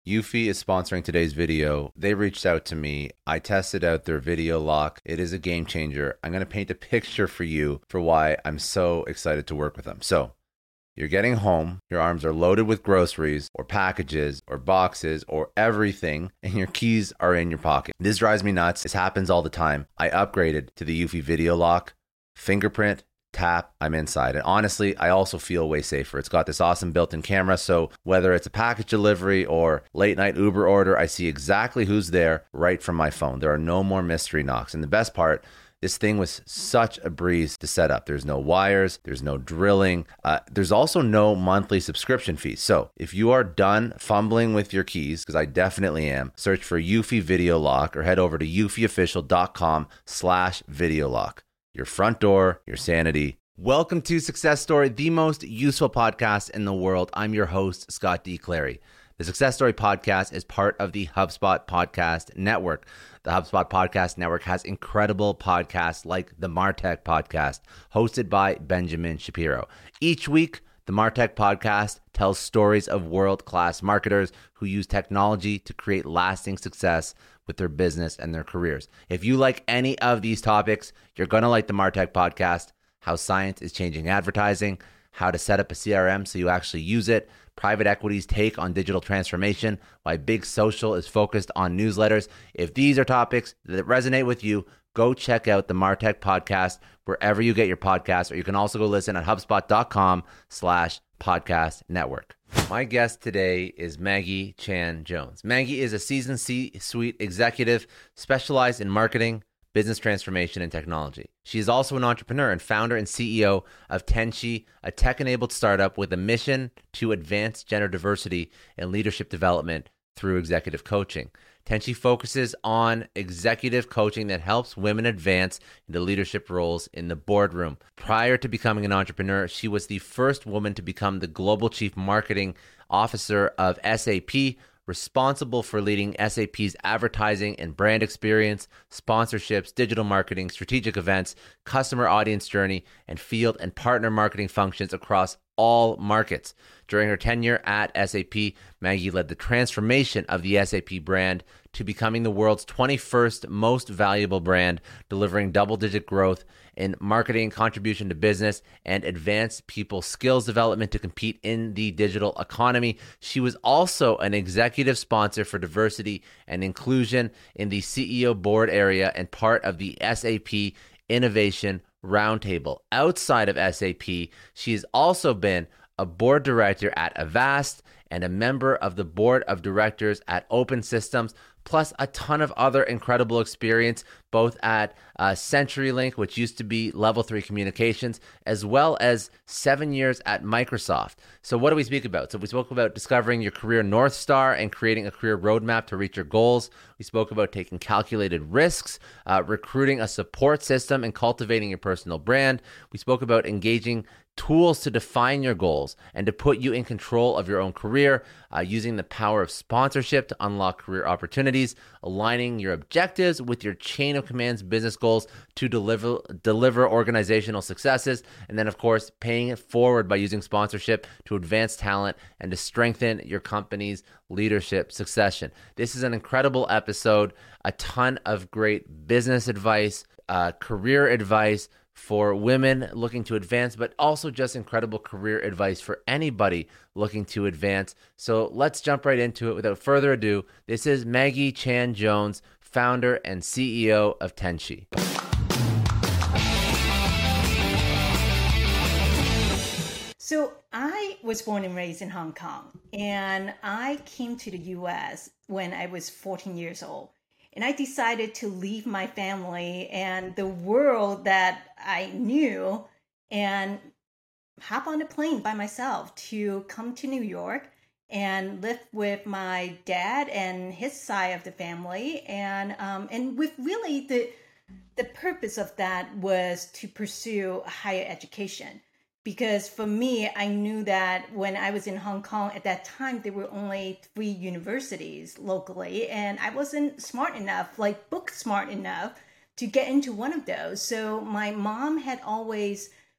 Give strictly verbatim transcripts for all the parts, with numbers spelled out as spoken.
Eufy is sponsoring today's video. They reached out to me. I tested out their video lock. It is a game changer. I'm going to paint a picture for you for why I'm so excited to work with them. So you're getting home, your arms are loaded with groceries or packages or boxes or everything, and your keys are in your pocket. This drives me nuts. This happens all the time. I upgraded to the Eufy video lock, fingerprint, tap, I'm inside. And honestly, I also feel way safer. It's got this awesome built-in camera, so whether it's a package delivery or late night Uber order, I see exactly who's there right from my phone. There are no more mystery knocks. And the best part, this thing was such a breeze to set up. There's no wires, there's no drilling. Uh, there's also no monthly subscription fees. So if you are done fumbling with your keys, because I definitely am, search for Eufy Video Lock or head over to eufyofficial.com slash video lock. Your front door, your sanity. Welcome to Success Story, the most useful podcast in the world. I'm your host, Scott D. Clary. The Success Story podcast is part of the HubSpot Podcast Network. The HubSpot Podcast Network has incredible podcasts like the Martech Podcast, hosted by Benjamin Shapiro. Each week, the Martech Podcast tells stories of world-class marketers who use technology to create lasting success with their business and their careers. If you like any of these topics, you're going to like the Martech Podcast, how science is changing advertising, how to set up a C R M so you actually use it, private equity's take on digital transformation, why Big Social is focused on newsletters. If these are topics that resonate with you, go check out the Martech Podcast wherever you get your podcasts, or you can also go listen at HubSpot.com slash podcast network. My guest today is Maggie Chan Jones. Maggie is a seasoned C-suite executive specialized in marketing, business transformation, and technology. She is also an entrepreneur and founder and C E O of Tenshi, a tech-enabled startup with a mission to advance gender diversity and leadership development through executive coaching. Tenshi focuses on executive coaching that helps women advance into leadership roles in the boardroom. Prior to becoming an entrepreneur, she was the first woman to become the global chief marketing officer of S A P, responsible for leading S A P's advertising and brand experience, sponsorships, digital marketing, strategic events, customer audience journey, and field and partner marketing functions across all markets. During her tenure at S A P, Maggie led the transformation of the S A P brand to becoming the world's twenty-first most valuable brand, delivering double-digit growth in marketing, contribution to business, and advanced people skills development to compete in the digital economy. She was also an executive sponsor for diversity and inclusion in the C E O board area and part of the S A P Innovation Roundtable. Outside of S A P, she has also been a board director at Avast and a member of the board of directors at Open Systems, plus a ton of other incredible experience, both at uh, CenturyLink, which used to be Level three Communications, as well as seven years at Microsoft. So what do we speak about? So we spoke about discovering your career North Star and creating a career roadmap to reach your goals. We spoke about taking calculated risks, uh, recruiting a support system, and cultivating your personal brand. We spoke about engaging tools to define your goals and to put you in control of your own career, uh, using the power of sponsorship to unlock career opportunities, aligning your objectives with your chain of commands business goals to deliver deliver organizational successes, and then, of course, paying it forward by using sponsorship to advance talent and to strengthen your company's leadership succession. This is an incredible episode, a ton of great business advice, uh, career advice, for women looking to advance, but also just incredible career advice for anybody looking to advance. So let's jump right into it. Without further ado, this is Maggie Chan Jones, founder and C E O of Tenshi. So I was born and raised in Hong Kong, and I came to the U S when I was fourteen years old. And I decided to leave my family and the world that I knew and hop on a plane by myself to come to New York and live with my dad and his side of the family. And um, and with really the the purpose of that was to pursue a higher education. Because for me, I knew that when I was in Hong Kong at that time, there were only three universities locally, and I wasn't smart enough, like book smart enough, to get into one of those. So my mom had always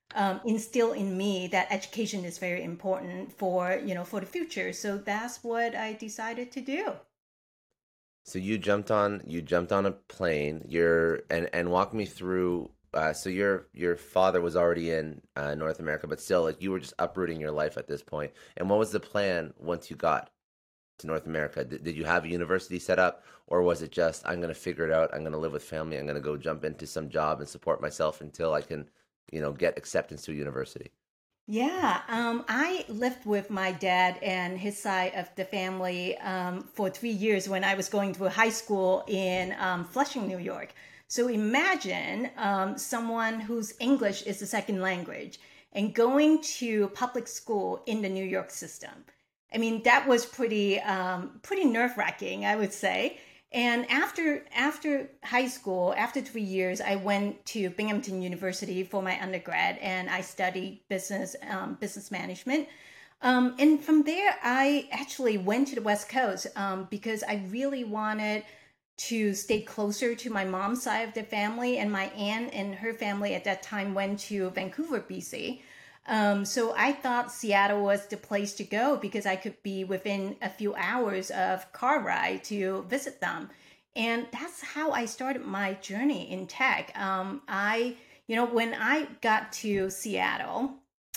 um, instill in me that education is very important for, you know, for the future. So that's what I decided to do. So you jumped on you jumped on a plane. You're and and walk me through. Uh, so your your father was already in uh, North America, but still, like you were just uprooting your life at this point. And what was the plan once you got to North America? Did, did you have a university set up, or was it just I'm going to figure it out? I'm going to live with family. I'm going to go jump into some job and support myself until I can, you know, get acceptance to a university. Yeah, um, I lived with my dad and his side of the family um, for three years when I was going to high school in um, Flushing, New York. So imagine um, someone whose English is the second language and going to public school in the New York system. I mean, that was pretty um, pretty nerve-wracking, I would say. And after after high school, after three years, I went to Binghamton University for my undergrad, and I studied business um, business management. Um, and from there, I actually went to the West Coast um, because I really wanted to stay closer to my mom's side of the family, and my aunt and her family at that time went to Vancouver, B C. Um, so I thought Seattle was the place to go because I could be within a few hours of car ride to visit them. And that's how I started my journey in tech. Um, I, you know, when I got to Seattle,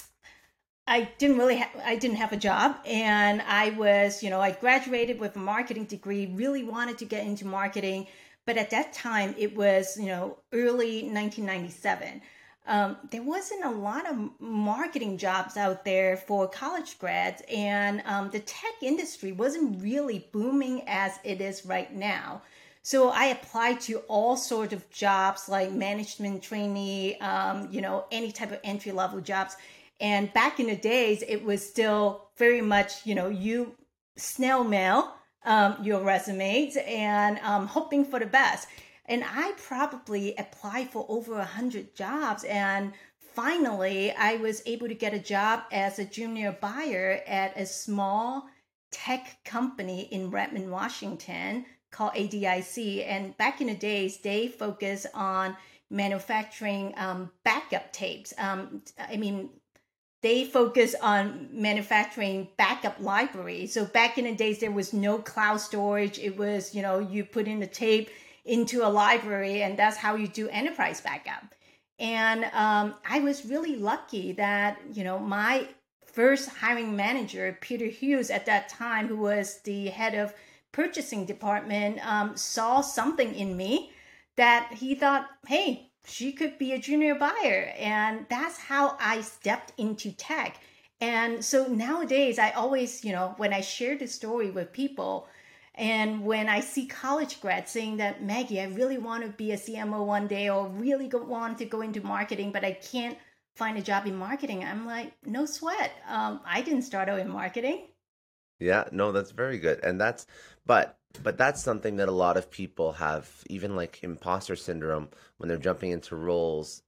I didn't really ha- I didn't have a job, and I was, you know, I graduated with a marketing degree, really wanted to get into marketing, but at that time it was, you know, early nineteen ninety-seven. Um, there wasn't a lot of marketing jobs out there for college grads, and um, the tech industry wasn't really booming as it is right now. So I applied to all sorts of jobs like management trainee, um, you know, any type of entry level jobs. And back in the days, it was still very much, you know, you snail mail um, your resumes and um, hoping for the best. And I probably applied for over a hundred jobs. And finally, I was able to get a job as a junior buyer at a small tech company in Redmond, Washington called A D I C. And back in the days, they focus on manufacturing um, backup tapes. Um, I mean, they focus on manufacturing backup libraries. So back in the days, there was no cloud storage. It was, you know, you put in the tape into a library, and that's how you do enterprise backup. And um, I was really lucky that, you know, my first hiring manager, Peter Hughes, at that time, who was the head of purchasing department, um, saw something in me that he thought, hey, she could be a junior buyer. And that's how I stepped into tech. And so nowadays, I always, you know, when I share the story with people, and when I see college grads saying that, Maggie, I really want to be a C M O one day, or really go, want to go into marketing, but I can't find a job in marketing, I'm like, no sweat. Um, I didn't start out in marketing. Yeah, no, that's very good. And that's but but that's something that a lot of people have, even like imposter syndrome when they're jumping into roles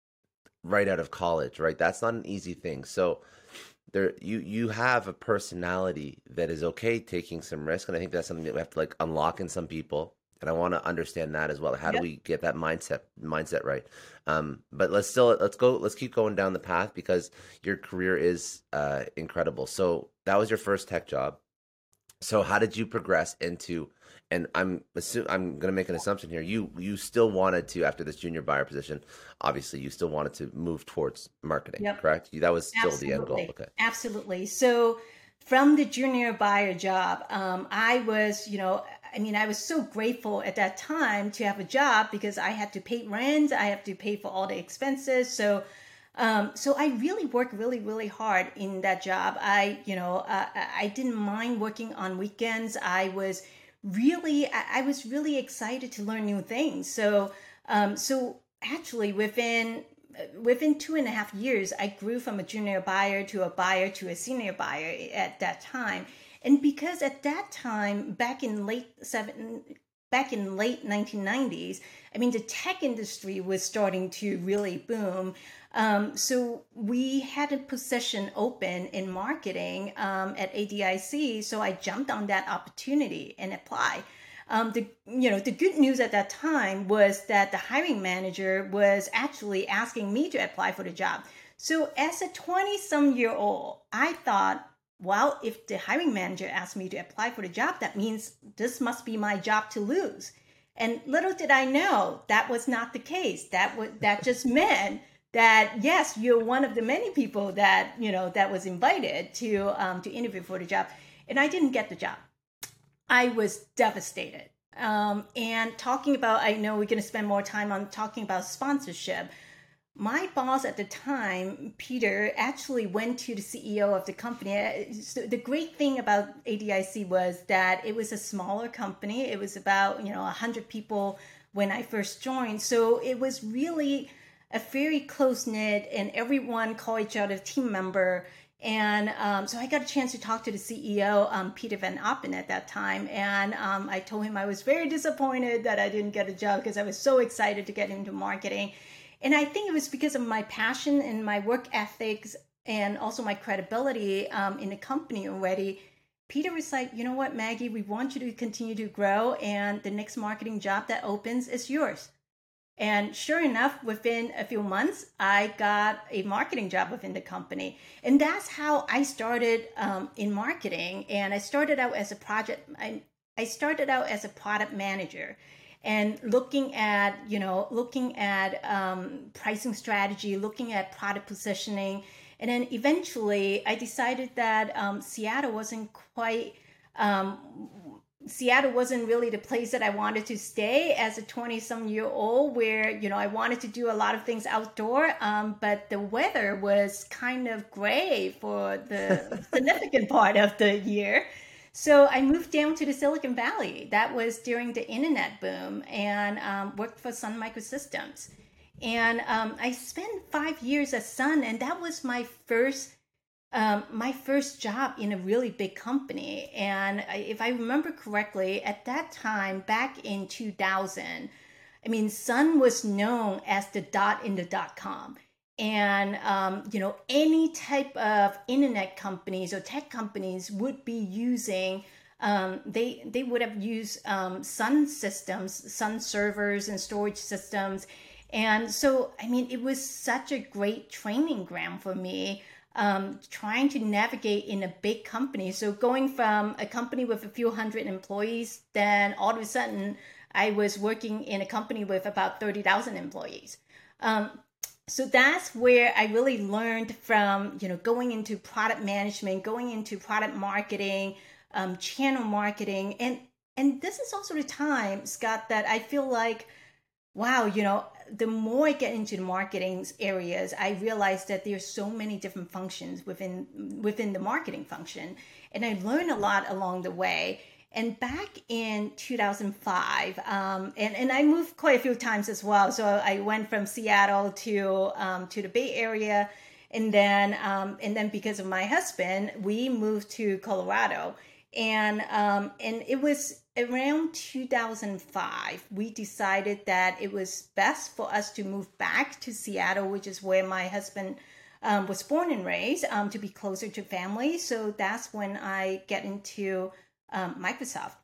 right out of college, right? That's not an easy thing. So there you you have a personality that is okay taking some risk, and I think that's something that we have to like unlock in some people. And I want to understand that as well. How do Yep. we get that mindset mindset right? Um, but let's still let's go let's keep going down the path because your career is uh, incredible. So that was your first tech job. So how did you progress into, and I'm assume I'm going to make an assumption here. You you still wanted to, after this junior buyer position, obviously you still wanted to move towards marketing, Yep. correct? That was still the end goal. Absolutely. Okay. Absolutely. So from the junior buyer job, um, I was, you know, I mean, I was so grateful at that time to have a job because I had to pay rent, I have to pay for all the expenses. So, um, so I really worked really, really hard in that job. I, you know, uh, I I didn't mind working on weekends. I was really, I I was really excited to learn new things. So, um, so actually within within two and a half years, I grew from a junior buyer to a buyer to a senior buyer at that time. And because at that time, back in late seven, back in late nineteen nineties, I mean, the tech industry was starting to really boom. Um, so we had a position open in marketing um, at A D I C. So I jumped on that opportunity and applied. Um, the you know the good news at that time was that the hiring manager was actually asking me to apply for the job. So as a twenty-some-year-old, I thought, well, if the hiring manager asked me to apply for the job, that means this must be my job to lose. And little did I know that was not the case. That was that just meant that yes, you're one of the many people that you know that was invited to um, to interview for the job, and I didn't get the job. I was devastated. Um, and talking about, I know we're going to spend more time on talking about sponsorship. My boss at the time, Peter, actually went to the C E O of the company. So the great thing about A D I C was that it was a smaller company. It was about, you know, one hundred people when I first joined. So it was really a very close-knit, and everyone called each other team member. And um, so I got a chance to talk to the C E O, um, Peter Van Oppen, at that time. And um, I told him I was very disappointed that I didn't get a job because I was so excited to get into marketing. And I think it was because of my passion and my work ethics and also my credibility um, in the company already. Peter was like, you know what, Maggie, we want you to continue to grow, and the next marketing job that opens is yours. And sure enough, within a few months, I got a marketing job within the company. And that's how I started um, in marketing. And I started out as a project, I, I started out as a product manager. And looking at, you know, looking at um, pricing strategy, looking at product positioning. And then eventually I decided that um, Seattle wasn't quite, um, Seattle wasn't really the place that I wanted to stay as a twenty-some-year-old, where, you know, I wanted to do a lot of things outdoor, um, but the weather was kind of gray for the significant part of the year. So I moved down to the Silicon Valley. That was during the internet boom, and um, worked for Sun Microsystems. And um, I spent five years at Sun, and that was my first um, my first job in a really big company. And I, if I remember correctly, at that time, back in two thousand, I mean, Sun was known as the dot in the dot com. And, um, you know, any type of internet companies or tech companies would be using, um, they they would have used um, Sun systems, Sun servers and storage systems. And so, I mean, it was such a great training ground for me, um, trying to navigate in a big company. So going from a company with a few hundred employees, then all of a sudden I was working in a company with about thirty thousand employees. Um, So that's where I really learned from, you know, going into product management, going into product marketing, um, channel marketing. And, and this is also the time, Scott, that I feel like, wow, you know, the more I get into the marketing areas, I realize that there's so many different functions within, within the marketing function. And I learned a lot along the way. And back in two thousand five, um, and, and I moved quite a few times as well. So I went from Seattle to um, to the Bay Area. And then um, and then because of my husband, we moved to Colorado. And um, and it was around two thousand five, we decided that it was best for us to move back to Seattle, which is where my husband um, was born and raised, um, to be closer to family. So that's when I get into Um, Microsoft.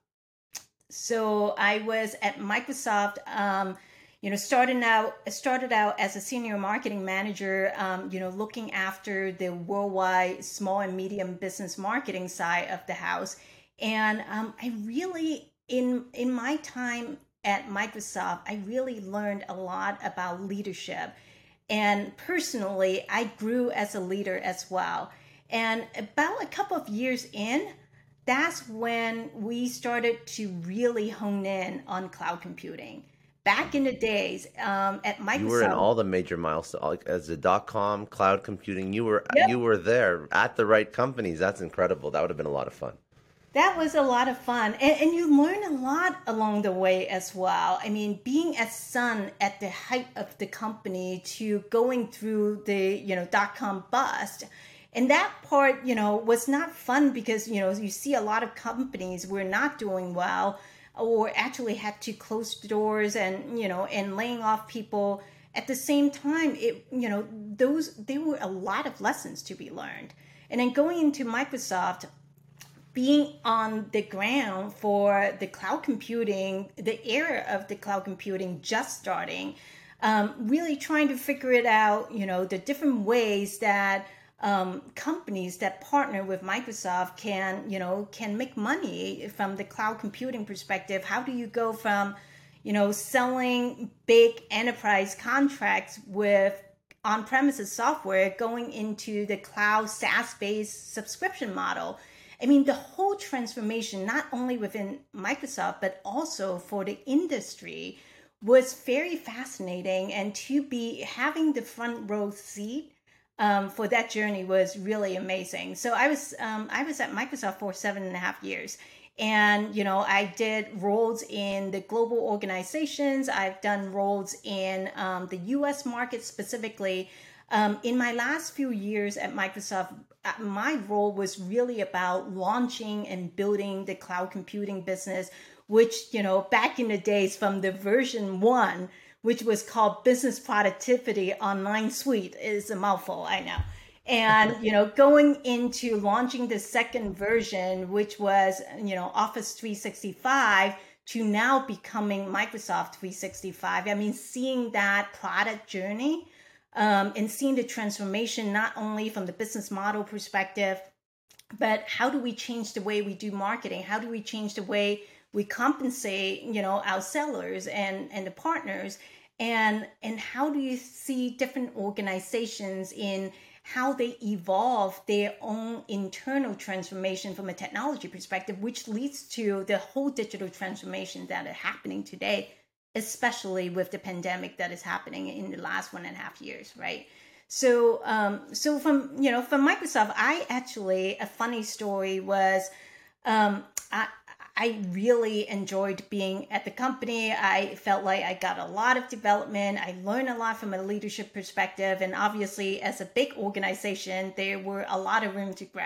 So I was at Microsoft, um, you know, starting out, started out as a senior marketing manager, um, you know, looking after the worldwide small and medium business marketing side of the house. And um, I really, in in my time at Microsoft, I really learned a lot about leadership. And personally, I grew as a leader as well. And about a couple of years in, that's when we started to really hone in on cloud computing. Back in the days um, at Microsoft, You were in all the major milestones, like as a dot com, cloud computing. You were yep. you were there at the right companies. That's incredible. That would have been a lot of fun. That was a lot of fun. And, and you learn a lot along the way as well. I mean, being at Sun at the height of the company to going through the, you know, dot-com bust. And that part, you know, was not fun because, you know, you see a lot of companies were not doing well or actually had to close doors and, you know, and laying off people. At the same time, it, you know, those, there were a lot of lessons to be learned. And then going into Microsoft, being on the ground for the cloud computing, the era of the cloud computing just starting, um, really trying to figure it out, you know, the different ways that um, companies that partner with Microsoft can, you know, can make money from the cloud computing perspective. How do you go from, you know, selling big enterprise contracts with on-premises software going into the cloud SaaS-based subscription model? I mean, the whole transformation, not only within Microsoft, but also for the industry, was very fascinating. And to be having the front row seat um, for that journey was really amazing. So I was um, I was at Microsoft for seven and a half years. And, you know, I did roles in the global organizations. I've done roles in um, the U S market specifically. Um, in my last few years at Microsoft, my role was really about launching and building the cloud computing business, which, you know, back in the days from the version one, which was called Business Productivity Online Suite, is a mouthful, I know. And, you know, going into launching the second version, which was, you know, Office three sixty-five, to now becoming Microsoft three sixty-five. I mean, seeing that product journey um, and seeing the transformation, not only from the business model perspective, but how do we change the way we do marketing? How do we change the way we compensate, you know, our sellers and, and the partners? And, and how do you see different organizations in how they evolve their own internal transformation from a technology perspective, which leads to the whole digital transformation that is happening today, especially with the pandemic that is happening in the last one and a half years, right? So, um, so from, you know, from Microsoft, I actually, a funny story was, um, I, I really enjoyed being at the company. I felt like I got a lot of development. I learned a lot from a leadership perspective. And obviously, as a big organization, there were a lot of room to grow.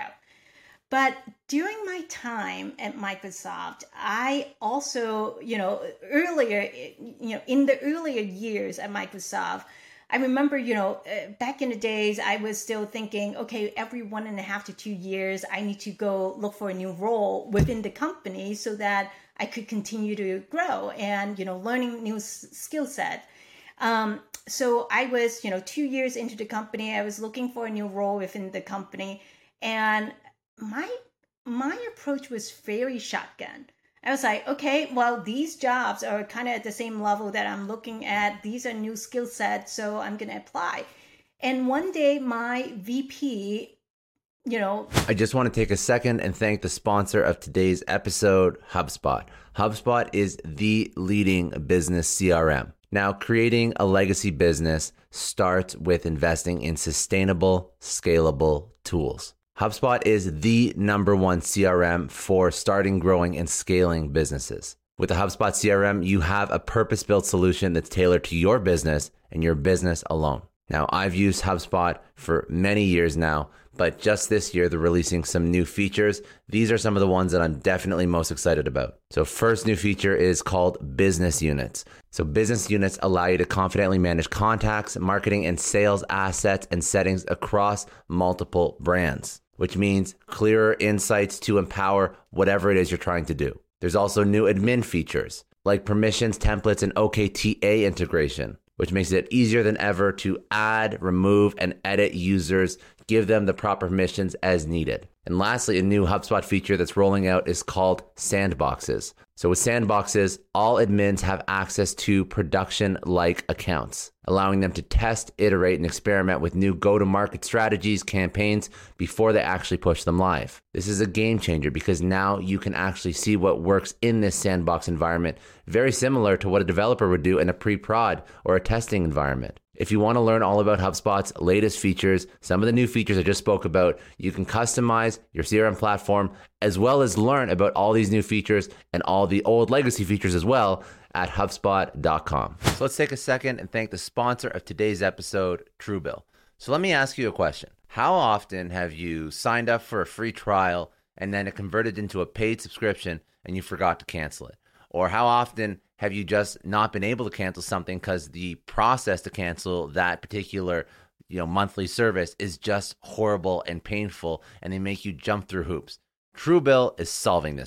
But during my time at Microsoft, I also, you know, earlier, you know, in the earlier years at Microsoft, I remember, you know, back in the days, I was still thinking, okay, every one and a half to two years, I need to go look for a new role within the company so that I could continue to grow and, you know, learning new s- skill set. Um, so I was, you know, two years into the company, I was looking for a new role within the company. And my, my approach was very shotgun. I was like, okay, well, these jobs are kind of at the same level that I'm looking at. These are new skill sets, so I'm going to apply. And one day my V P, you know... I just want to take a second and thank the sponsor of today's episode, HubSpot. HubSpot is the leading business C R M. Now, creating a legacy business starts with investing in sustainable, scalable tools. HubSpot is the number one C R M for starting, growing, and scaling businesses. With the HubSpot C R M, you have a purpose-built solution that's tailored to your business and your business alone. Now, I've used HubSpot for many years now, but just this year, they're releasing some new features. These are some of the ones that I'm definitely most excited about. So first new feature is called Business Units. So business units allow you to confidently manage contacts, marketing, and sales assets and settings across multiple brands, which means clearer insights to empower whatever it is you're trying to do. There's also new admin features like permissions, templates, and O K T A integration, which makes it easier than ever to add, remove, and edit users, give them the proper permissions as needed. And lastly, a new HubSpot feature that's rolling out is called Sandboxes. So with Sandboxes, all admins have access to production-like accounts, allowing them to test, iterate, and experiment with new go-to-market strategies, campaigns, before they actually push them live. This is a game changer because now you can actually see what works in this sandbox environment, very similar to what a developer would do in a pre-prod or a testing environment. If you want to learn all about HubSpot's latest features, some of the new features I just spoke about, you can customize your C R M platform as well as learn about all these new features and all the old legacy features as well at HubSpot dot com. So let's take a second and thank the sponsor of today's episode, Truebill. So let me ask you a question. How often have you signed up for a free trial and then it converted into a paid subscription and you forgot to cancel it? Or how often have you just not been able to cancel something because the process to cancel that particular, you know, monthly service is just horrible and painful and they make you jump through hoops? Truebill is solving this for you.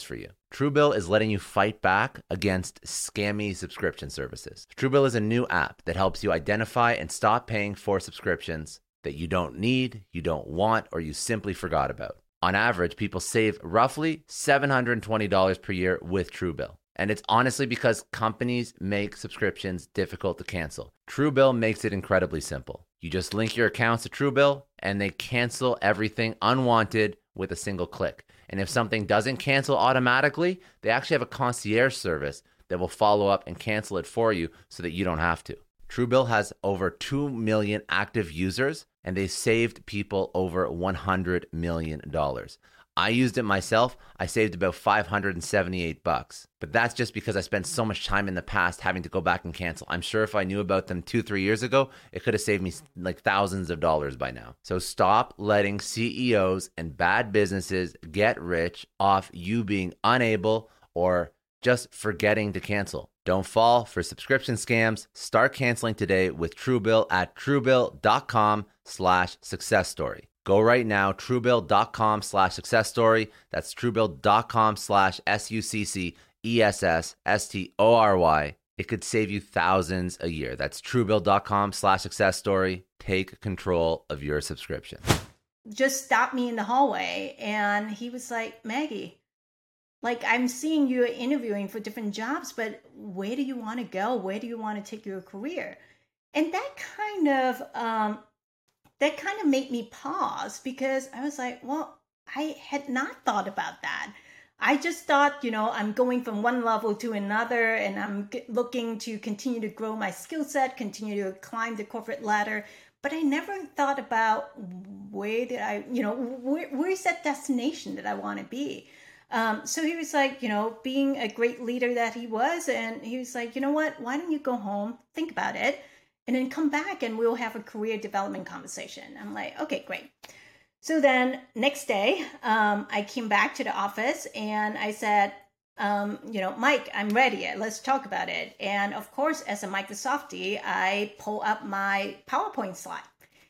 Truebill is letting you fight back against scammy subscription services. Truebill is a new app that helps you identify and stop paying for subscriptions that you don't need, you don't want, or you simply forgot about. On average, people save roughly seven hundred twenty dollars per year with Truebill. And it's honestly because companies make subscriptions difficult to cancel. Truebill makes it incredibly simple. You just link your accounts to Truebill and they cancel everything unwanted with a single click. And if something doesn't cancel automatically, they actually have a concierge service that will follow up and cancel it for you so that you don't have to. Truebill has over two million active users and they saved people over one hundred million dollars. I used it myself. I saved about five hundred seventy-eight bucks. But that's just because I spent so much time in the past having to go back and cancel. I'm sure if I knew about them two, three years ago, it could have saved me like thousands of dollars by now. So stop letting C E Os and bad businesses get rich off you being unable or just forgetting to cancel. Don't fall for subscription scams. Start canceling today with Truebill at truebill.com slash success story. Go right now, truebill.com slash success story. That's truebill.com slash S U C C E S S S T O R Y. It could save you thousands a year. That's truebill.com slash success story. Take control of your subscription. Just stopped me in the hallway and he was like, Maggie, like I'm seeing you interviewing for different jobs, but where do you want to go? Where do you want to take your career? And that kind of, um, that kind of made me pause because I was like, well, I had not thought about that. I just thought, you know, I'm going from one level to another and I'm looking to continue to grow my skill set, continue to climb the corporate ladder. But I never thought about where did I, you know, where, where's that destination that I want to be? Um, so he was like, you know, being a great leader that he was. And he was like, you know what, why don't you go home, think about it, and then come back and we'll have a career development conversation. I'm like, okay, great. So then next day, um, I came back to the office and I said, um, you know, Mike, I'm ready. Let's talk about it. And of course, as a Microsoftie, I pull up my PowerPoint slide.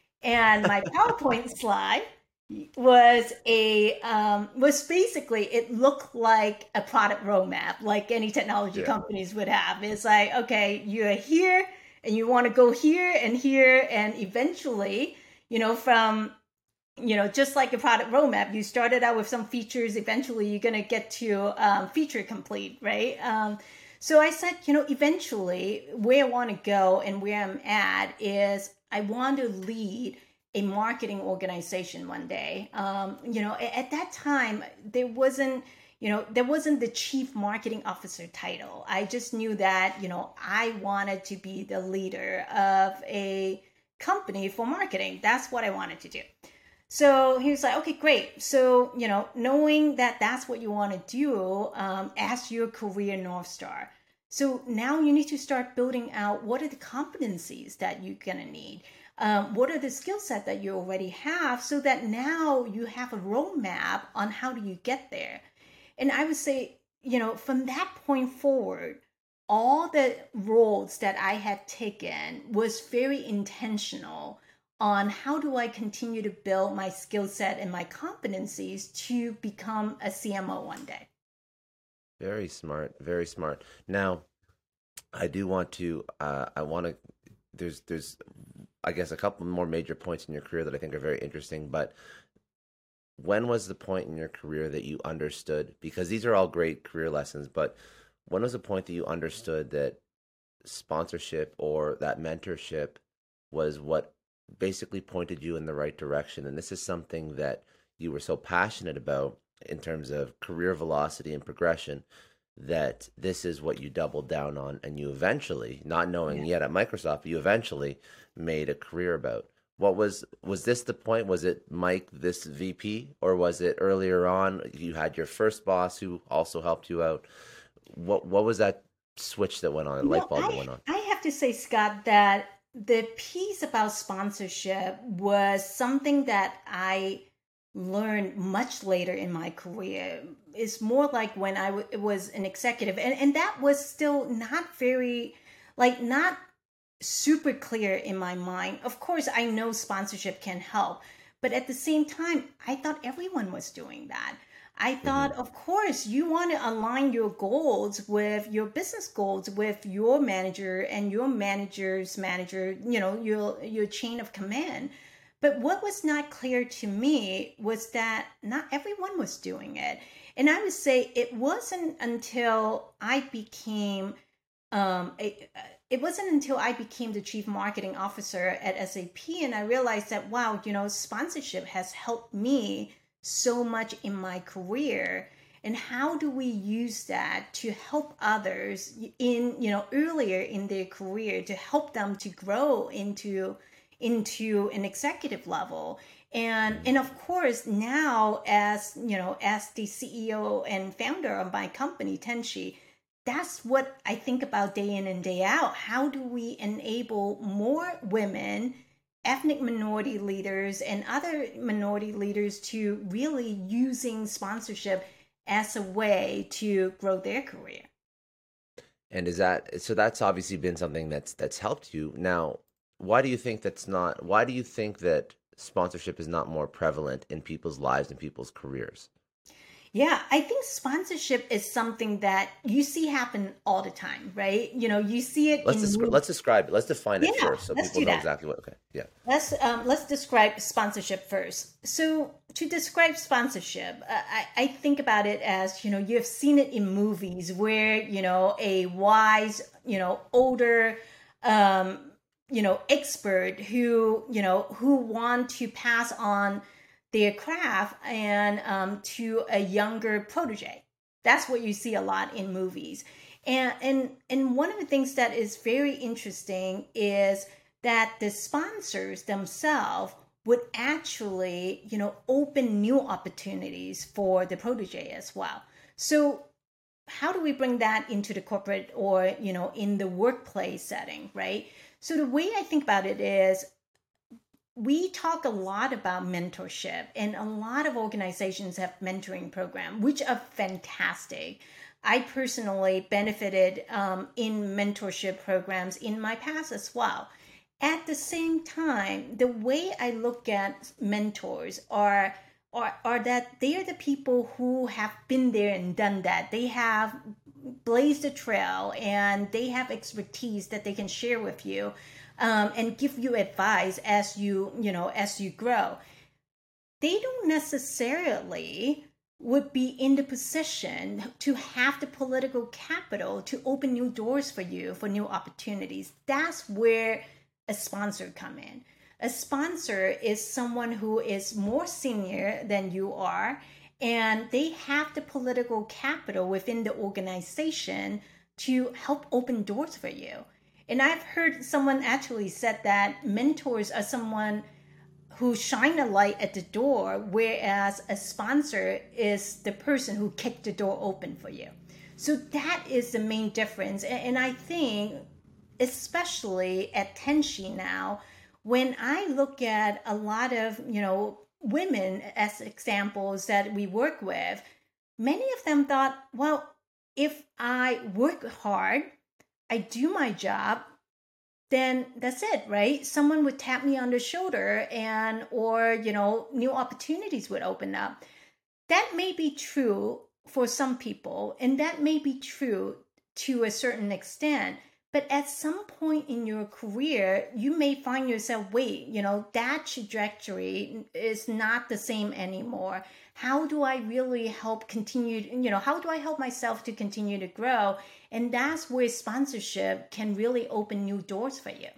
And my PowerPoint slide was a um, was basically, it looked like a product roadmap, like any technology yeah. companies would have. It's like, okay, you're here and you want to go here and here, and eventually, you know, from you know, just like a product roadmap, you started out with some features. Eventually, you're going to get to um, feature complete, right? Um, so I said, you know, eventually, where I want to go and where I'm at is I want to lead a marketing organization one day. Um, you know, at, at that time, there wasn't, you know, there wasn't the chief marketing officer title. I just knew that, you know, I wanted to be the leader of a company for marketing. That's what I wanted to do. So he was like, okay, great. So, you know, knowing that that's what you want to do um, as your career North Star. So now you need to start building out what are the competencies that you're going to need. Um, what are the skill set that you already have so that now you have a roadmap on how do you get there. And I would say, you know, from that point forward, all the roles that I had taken was very intentional on how do I continue to build my skill set and my competencies to become a C M O one day. Very smart, very smart. Now, I do want to, uh, I want to, there's, there's, I guess, a couple more major points in your career that I think are very interesting, but when was the point in your career that you understood, because these are all great career lessons, but when was the point that you understood that sponsorship or that mentorship was what basically pointed you in the right direction? And this is something that you were so passionate about in terms of career velocity and progression, that this is what you doubled down on, and you eventually, not knowing yeah. yet at Microsoft, you eventually made a career about. What was, was this the point? Was it Mike, this V P, or was it earlier on you had your first boss who also helped you out? What what was that switch that went on, light bulb I, that went on? I have to say, Scott, that the piece about sponsorship was something that I learned much later in my career. It's more like when I w- was an executive, and, and that was still not very, like not super clear in my mind. Of course, I know sponsorship can help, but at the same time, I thought everyone was doing that. I thought, Mm-hmm. of course, you want to align your goals with your business goals with your manager and your manager's manager, you know, your your chain of command. But what was not clear to me was that not everyone was doing it. And I would say it wasn't until I became um, a, it wasn't until I became the chief marketing officer at S A P and I realized that, wow, you know, sponsorship has helped me so much in my career. And how do we use that to help others in, you know, earlier in their career to help them to grow into into an executive level? And and of course now as you know as the C E O and founder of my company Tenshi, that's what I think about day in and day out. How do we enable more women, ethnic minority leaders, and other minority leaders to really using sponsorship as a way to grow their career? And is that so? That's obviously been something that's that's helped you. Now, why do you think that's not? Why do you think that sponsorship is not more prevalent in people's lives and people's careers? Yeah, I think sponsorship is something that you see happen all the time, right? You know, you see it Let's in descri- movies. let's describe it. Let's define it Yeah, first, so let's people do know that. exactly what. Okay, yeah. Let's um, let's describe sponsorship first. So to describe sponsorship, uh, I, I think about it as, you know, you've seen it in movies where, you know, a wise, you know, older, um, you know, expert who, you know, who want to pass on their craft and um, to a younger protege. That's what you see a lot in movies. And and and one of the things that is very interesting is that the sponsors themselves would actually, you know, open new opportunities for the protege as well. So how do we bring that into the corporate or, you know, in the workplace setting, right? So the way I think about it is we talk a lot about mentorship and a lot of organizations have mentoring programs which are fantastic. I personally benefited um, in mentorship programs in my past as well. At the same time, the way I look at mentors are are, are that they are the people who have been there and done that. They have blazed a trail and they have expertise that they can share with you, um, and give you advice as you you know as you grow. They don't necessarily would be in the position to have the political capital to open new doors for you for new opportunities. That's where a sponsor come in. A sponsor is someone who is more senior than you are, and they have the political capital within the organization to help open doors for you. And I've heard someone actually said that mentors are someone who shine a light at the door, whereas a sponsor is the person who kicked the door open for you. So that is the main difference. And I think, especially at Tenshi now, when I look at a lot of, you know, women as examples that we work with, many of them thought, well, if I work hard, I do my job, then that's it, right? Someone would tap me on the shoulder and or, you know, new opportunities would open up. That may be true for some people and that may be true to a certain extent. But at some point in your career, you may find yourself, wait, you know, that trajectory is not the same anymore. How do I really help continue, you know, how do I help myself to continue to grow? And that's where sponsorship can really open new doors for you.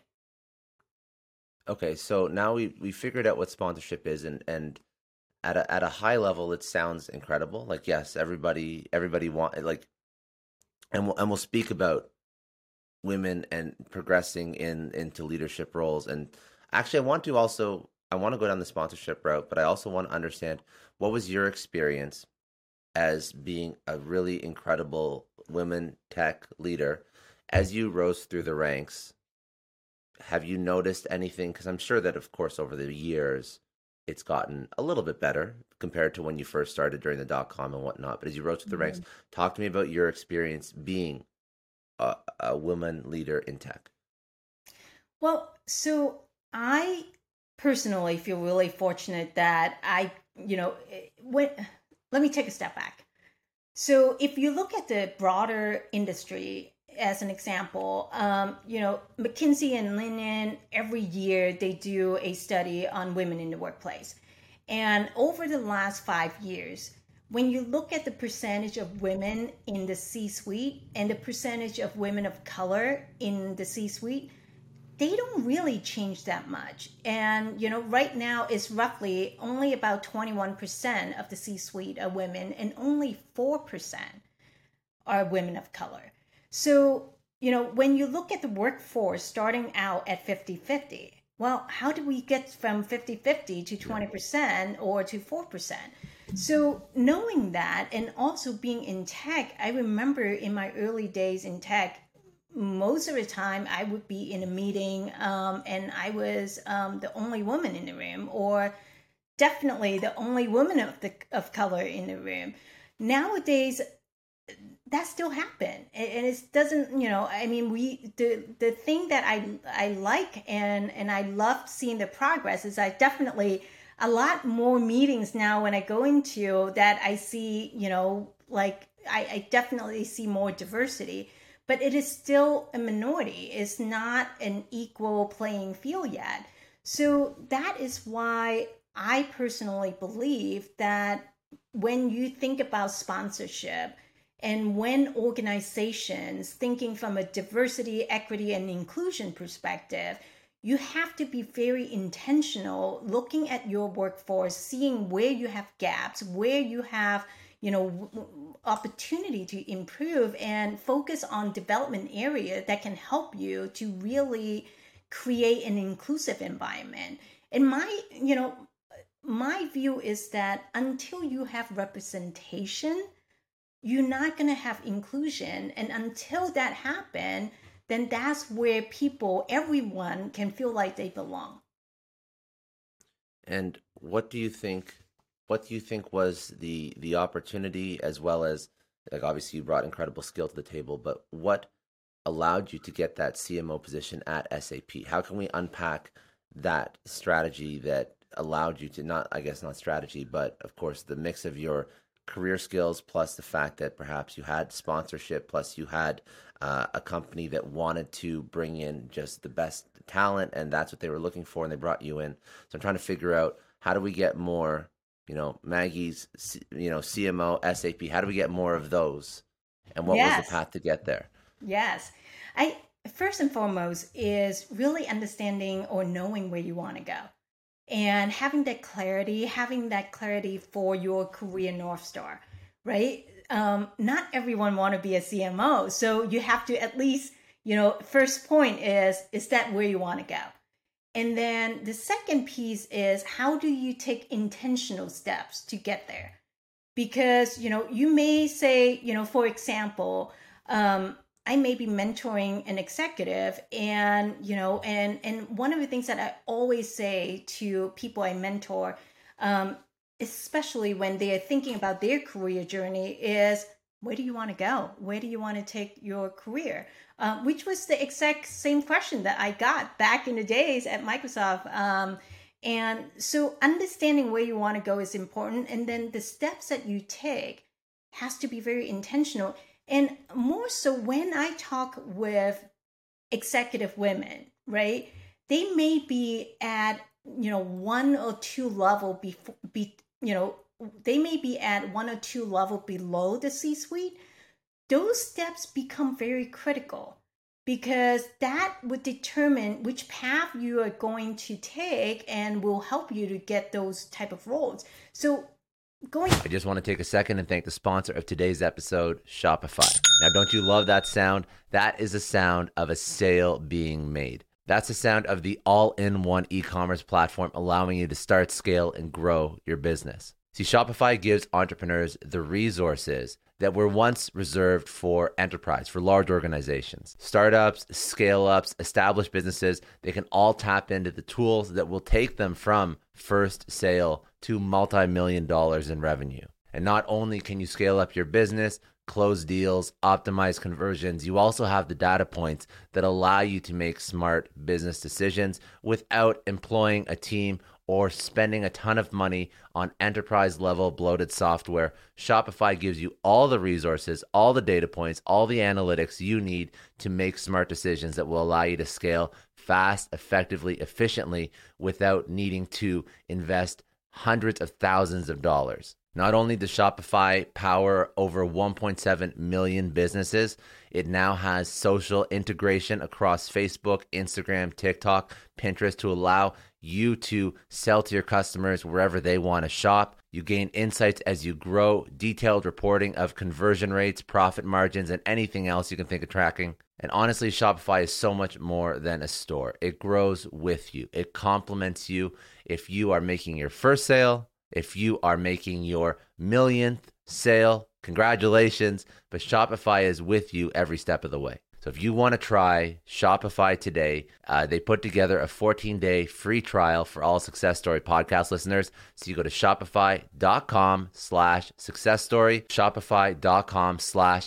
Okay, so now we we figured out what sponsorship is, and and at a at a high level, it sounds incredible. Like yes, everybody everybody want like, and we'll and we'll speak about women and progressing in into leadership roles. And actually, I want to also I want to go down the sponsorship route, but I also want to understand what was your experience as being a really incredible women tech leader as you rose through the ranks. Have you noticed anything? Because I'm sure that, of course, over the years, it's gotten a little bit better compared to when you first started during the dot com and whatnot. But as you rose through the ranks, Mhm. talk to me about your experience being a, a woman leader in tech. Well, so I personally feel really fortunate that I, you know, when let me take a step back. So if you look at the broader industry as an example, um, you know, McKinsey and Lineage, every year they do a study on women in the workplace. And over the last five years, when you look at the percentage of women in the C-suite and the percentage of women of color in the C-suite, they don't really change that much. And, you know, right now it's roughly only about twenty-one percent of the C-suite are women and only four percent are women of color. So, you know, when you look at the workforce starting out at fifty-fifty, well, how do we get from fifty-fifty to twenty percent or to four percent? So knowing that, and also being in tech, I remember in my early days in tech, most of the time I would be in a meeting um, and I was um, the only woman in the room, or definitely the only woman of the of color in the room. Nowadays, that still happen, and it doesn't, you know, I mean, we the the thing that I I like and and I love seeing the progress is I definitely a lot more meetings now when I go into that I see, you know, like I, I definitely see more diversity. But it is still a minority. It's not an equal playing field yet. So that is why I personally believe that when you think about sponsorship and when organizations thinking from a diversity, equity, and inclusion perspective, you have to be very intentional looking at your workforce, seeing where you have gaps, where you have you know, opportunity to improve, and focus on development area that can help you to really create an inclusive environment. And my, you know, my view is that until you have representation, you're not going to have inclusion. And until that happens, then that's where people, everyone can feel like they belong. And what do you think What do you think was the the opportunity, as well as, like, obviously you brought incredible skill to the table, but what allowed you to get that C M O position at S A P? How can we unpack that strategy that allowed you to, not, I guess not strategy, but of course the mix of your career skills plus the fact that perhaps you had sponsorship, plus you had uh, a company that wanted to bring in just the best talent, and that's what they were looking for, and they brought you in. So I'm trying to figure out, how do we get more, you know, Maggie's, you know, C M O, S A P, how do we get more of those? And what yes. was the path to get there? Yes. I, first and foremost is really understanding or knowing where you want to go, and having that clarity, having that clarity for your career North Star, right? Um, not everyone want to be a C M O. So you have to at least, you know, first point is, is that where you want to go? And then the second piece is, how do you take intentional steps to get there? Because, you know, you may say, you know, for example, um, I may be mentoring an executive, and, you know, and, and one of the things that I always say to people I mentor, um, especially when they are thinking about their career journey, is, where do you want to go? Where do you want to take your career? Uh, which was the exact same question that I got back in the days at Microsoft. Um, and so understanding where you want to go is important. And then the steps that you take has to be very intentional. And more so when I talk with executive women, right? They may be at, you know, one or two level before, be, you know, they may be at one or two level below the C-suite. Those steps become very critical, because that would determine which path you are going to take and will help you to get those type of roles. So going. I just want to take a second and thank the sponsor of today's episode, Shopify. Now, don't you love that sound? That is the sound of a sale being made. That's the sound of the all-in-one e-commerce platform, allowing you to start, scale, and grow your business. See, Shopify gives entrepreneurs the resources that were once reserved for enterprise, for large organizations. Startups, scale-ups, established businesses, they can all tap into the tools that will take them from first sale to multi-million dollars in revenue. And not only can you scale up your business, close deals, optimize conversions, you also have the data points that allow you to make smart business decisions without employing a team or spending a ton of money on enterprise level bloated software, Shopify gives you all the resources, all the data points, all the analytics you need to make smart decisions that will allow you to scale fast, effectively, efficiently without needing to invest hundreds of thousands of dollars. Not only does Shopify power over one point seven million businesses, it now has social integration across Facebook, Instagram, TikTok, Pinterest to allow you to sell to your customers wherever they want to shop. You gain insights as you grow, detailed reporting of conversion rates, profit margins, and anything else you can think of tracking. And honestly, Shopify is so much more than a store. It grows with you. It complements you if you are making your first sale, if you are making your millionth sale. Congratulations, but Shopify is with you every step of the way. So if you want to try Shopify today, uh, they put together a fourteen-day free trial for all Success Story podcast listeners. So you go to shopify.com slash success story, shopify.com slash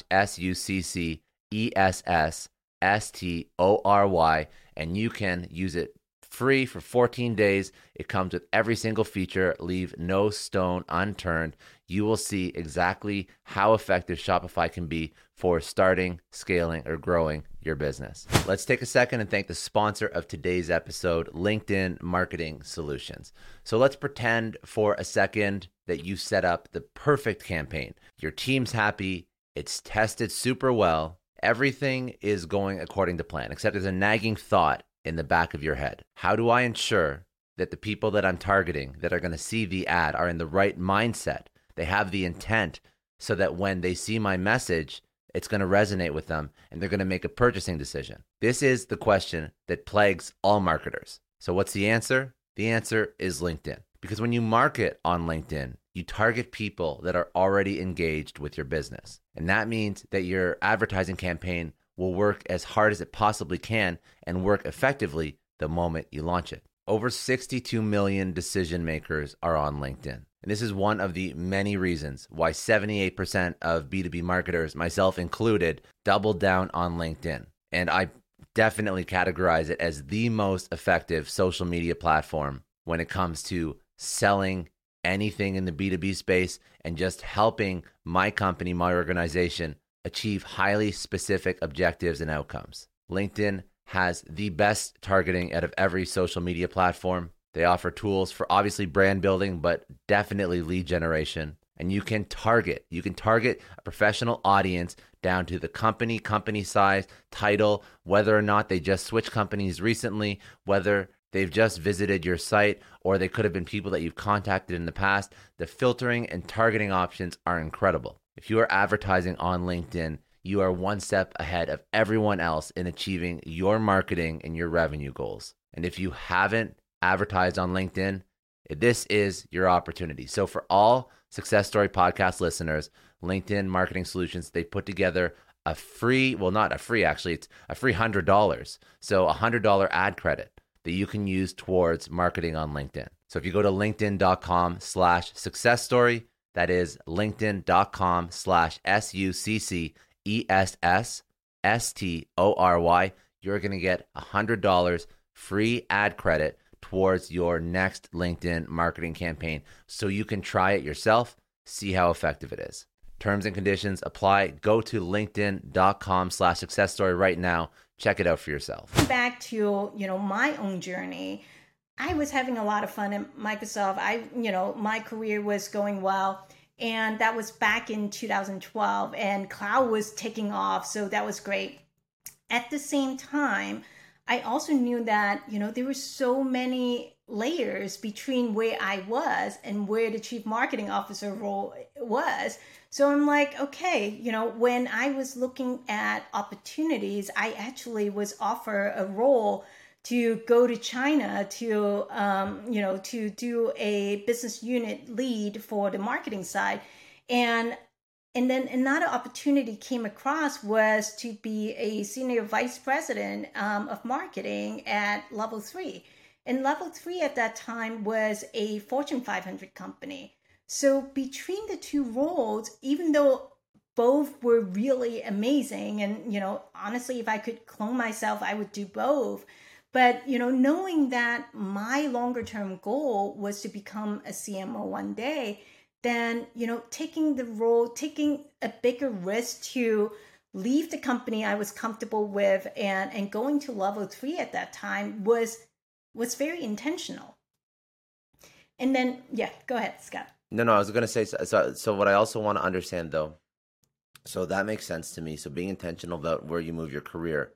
S-U-C-C-E-S-S-S-T-O-R-Y, and you can use it free for fourteen days. It comes with every single feature. Leave no stone unturned. You will see exactly how effective Shopify can be for starting, scaling, or growing your business. Let's take a second and thank the sponsor of today's episode, LinkedIn Marketing Solutions. So let's pretend for a second that you set up the perfect campaign. Your team's happy. It's tested super well. Everything is going according to plan, except there's a nagging thought in the back of your head. How do I ensure that the people that I'm targeting that are going to see the ad are in the right mindset? They have the intent so that when they see my message, it's going to resonate with them and they're going to make a purchasing decision. This is the question that plagues all marketers. So what's the answer? The answer is LinkedIn. Because when you market on LinkedIn, you target people that are already engaged with your business. And that means that your advertising campaign will work as hard as it possibly can and work effectively the moment you launch it. Over sixty-two million decision makers are on LinkedIn. And this is one of the many reasons why seventy-eight percent of B two B marketers, myself included, doubled down on LinkedIn. And I definitely categorize it as the most effective social media platform when it comes to selling anything in the B two B space and just helping my company, my organization, achieve highly specific objectives and outcomes. LinkedIn has the best targeting out of every social media platform. They offer tools for obviously brand building, but definitely lead generation. And you can target, you can target a professional audience down to the company, company size, title, whether or not they just switched companies recently, whether they've just visited your site, or they could have been people that you've contacted in the past. The filtering and targeting options are incredible. If you are advertising on LinkedIn, you are one step ahead of everyone else in achieving your marketing and your revenue goals. And if you haven't advertised on LinkedIn, this is your opportunity. So for all Success Story podcast listeners, LinkedIn Marketing Solutions, they put together a free, well, not a free, actually, it's a free one hundred dollars. So a one hundred dollars ad credit that you can use towards marketing on LinkedIn. So if you go to linkedin.com slash success story, that is linkedin.com slash S-U-C-C-E-S-S-S-T-O-R-Y, you're going to get one hundred dollars free ad credit towards your next LinkedIn marketing campaign so you can try it yourself, see how effective it is. Terms and conditions apply. Go to linkedin.com slash success story right now. Check it out for yourself. Back to, you know, my own journey. I was having a lot of fun at Microsoft. I, you know, my career was going well. And that was back in two thousand twelve, and cloud was taking off. So that was great. At the same time, I also knew that, you know, there were so many layers between where I was and where the chief marketing officer role was. So I'm like, okay, you know, when I was looking at opportunities, I actually was offered a role to go to China to, um, you know, to do a business unit lead for the marketing side. And and then another opportunity came across was to be a senior vice president um, of marketing at Level three. And Level three at that time was a Fortune five hundred company. So between the two roles, even though both were really amazing, and, you know, honestly, if I could clone myself, I would do both. But, you know, knowing that my longer term goal was to become a C M O one day, then, you know, taking the role, taking a bigger risk to leave the company I was comfortable with and, and going to level three at that time was was very intentional. And then, yeah, go ahead, Scott. No, no, I was going to say, so, so, so what I also want to understand though, so that makes sense to me. So being intentional about where you move your career.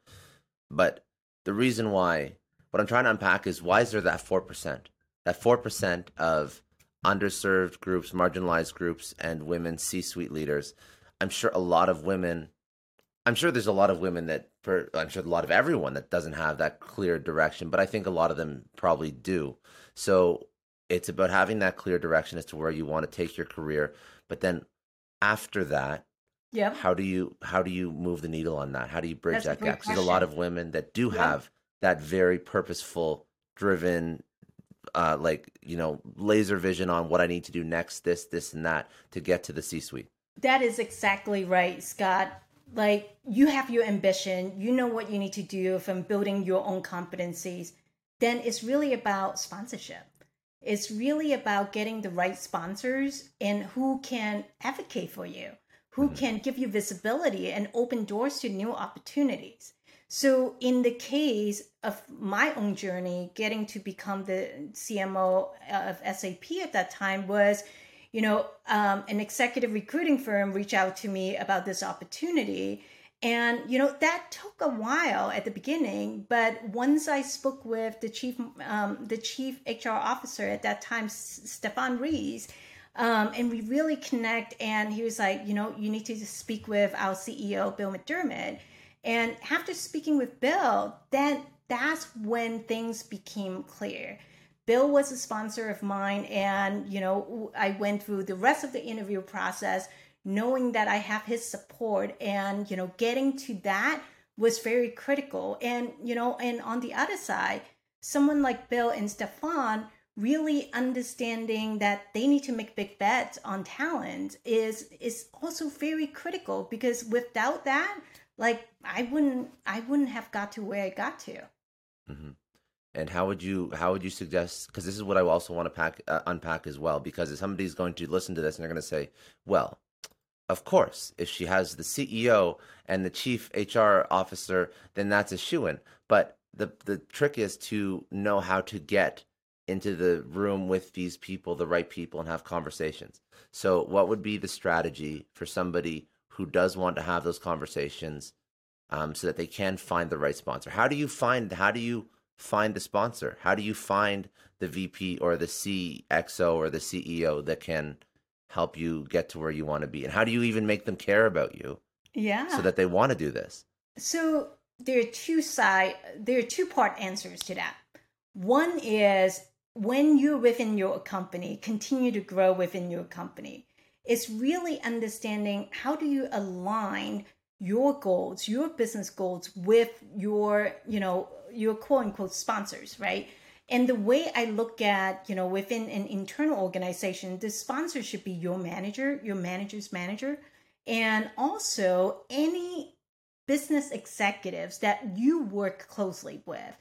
But the reason why, what I'm trying to unpack is why is there that four percent? That four percent of underserved groups, marginalized groups, and women C-suite leaders. I'm sure a lot of women, I'm sure there's a lot of women that, per, I'm sure a lot of everyone that doesn't have that clear direction, but I think a lot of them probably do. So it's about having that clear direction as to where you want to take your career. But then after that, Yep. how do you how do you move the needle on that? How do you bridge That's a that great gap? 'Cause there's a lot question. of women that do Yep. have that very purposeful, driven, uh, like, you know, laser vision on what I need to do next, this, this, and that to get to the C-suite. That is exactly right, Scott. Like, you have your ambition, you know what you need to do from building your own competencies. Then it's really about sponsorship. It's really about getting the right sponsors and who can advocate for you, who Mm-hmm. can give you visibility and open doors to new opportunities. So in the case of my own journey, getting to become the C M O of S A P at that time was, you know, um, an executive recruiting firm reached out to me about this opportunity. And, you know, that took a while at the beginning, but once I spoke with the chief, um, the chief H R officer at that time, S- Stefan Rees, um, and we really connect. And he was like, you know, you need to speak with our C E O, Bill McDermott. And after speaking with Bill, then that's when things became clear. Bill was a sponsor of mine, and you know, I went through the rest of the interview process knowing that I have his support, and you know, getting to that was very critical. And you know, and on the other side, someone like Bill and Stefan really understanding that they need to make big bets on talent is is also very critical, because without that, like I wouldn't I wouldn't have got to where I got to. Mm-hmm. And how would you how would you suggest? Because this is what I also want to pack uh, unpack as well. Because if somebody's going to listen to this and they're going to say, "Well, of course, if she has the C E O and the chief H R officer, then that's a shoo-in." But the the trick is to know how to get into the room with these people, the right people, and have conversations. So, what would be the strategy for somebody who does want to have those conversations, um, so that they can find the right sponsor? How do you find? How do you find the sponsor? How do you find the V P or the C X O or the C E O that can help you get to where you want to be? And how do you even make them care about you Yeah. so that they want to do this? So there are two side there are two part answers to that. One is when you're within your company, continue to grow within your company. It's really understanding how do you align your goals, your business goals with your, you know, your quote unquote sponsors, right? And the way I look at, you know, within an internal organization, the sponsor should be your manager, your manager's manager, and also any business executives that you work closely with.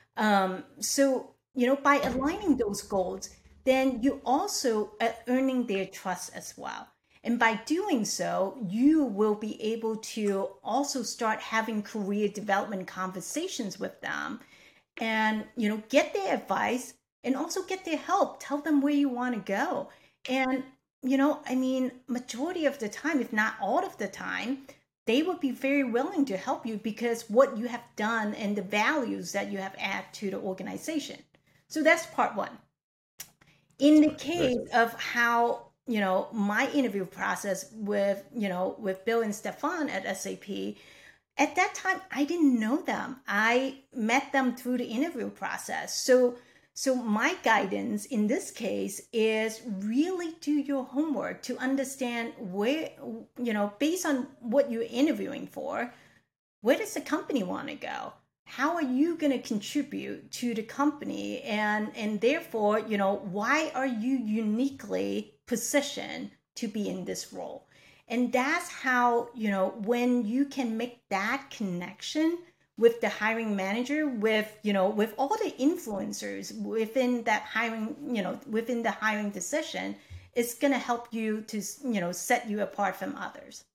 Um, so, you know, by aligning those goals, then you also are earning their trust as well. And by doing so, you will be able to also start having career development conversations with them and, you know, get their advice and also get their help. Tell them where you want to go. And, you know, I mean, majority of the time, if not all of the time, they would be very willing to help you because what you have done and the values that you have added to the organization. So that's part one. In the case of how, you know, my interview process with, you know, with Bill and Stefan at S A P, at that time, I didn't know them. I met them through the interview process. So, so my guidance in this case is really do your homework to understand where, you know, based on what you're interviewing for, where does the company want to go? How are you going to contribute to the company? And, and therefore, you know, why are you uniquely positioned to be in this role? And that's how, you know, when you can make that connection with the hiring manager, with, you know, with all the influencers within that hiring, you know, within the hiring decision, it's going to help you to, you know, set you apart from others.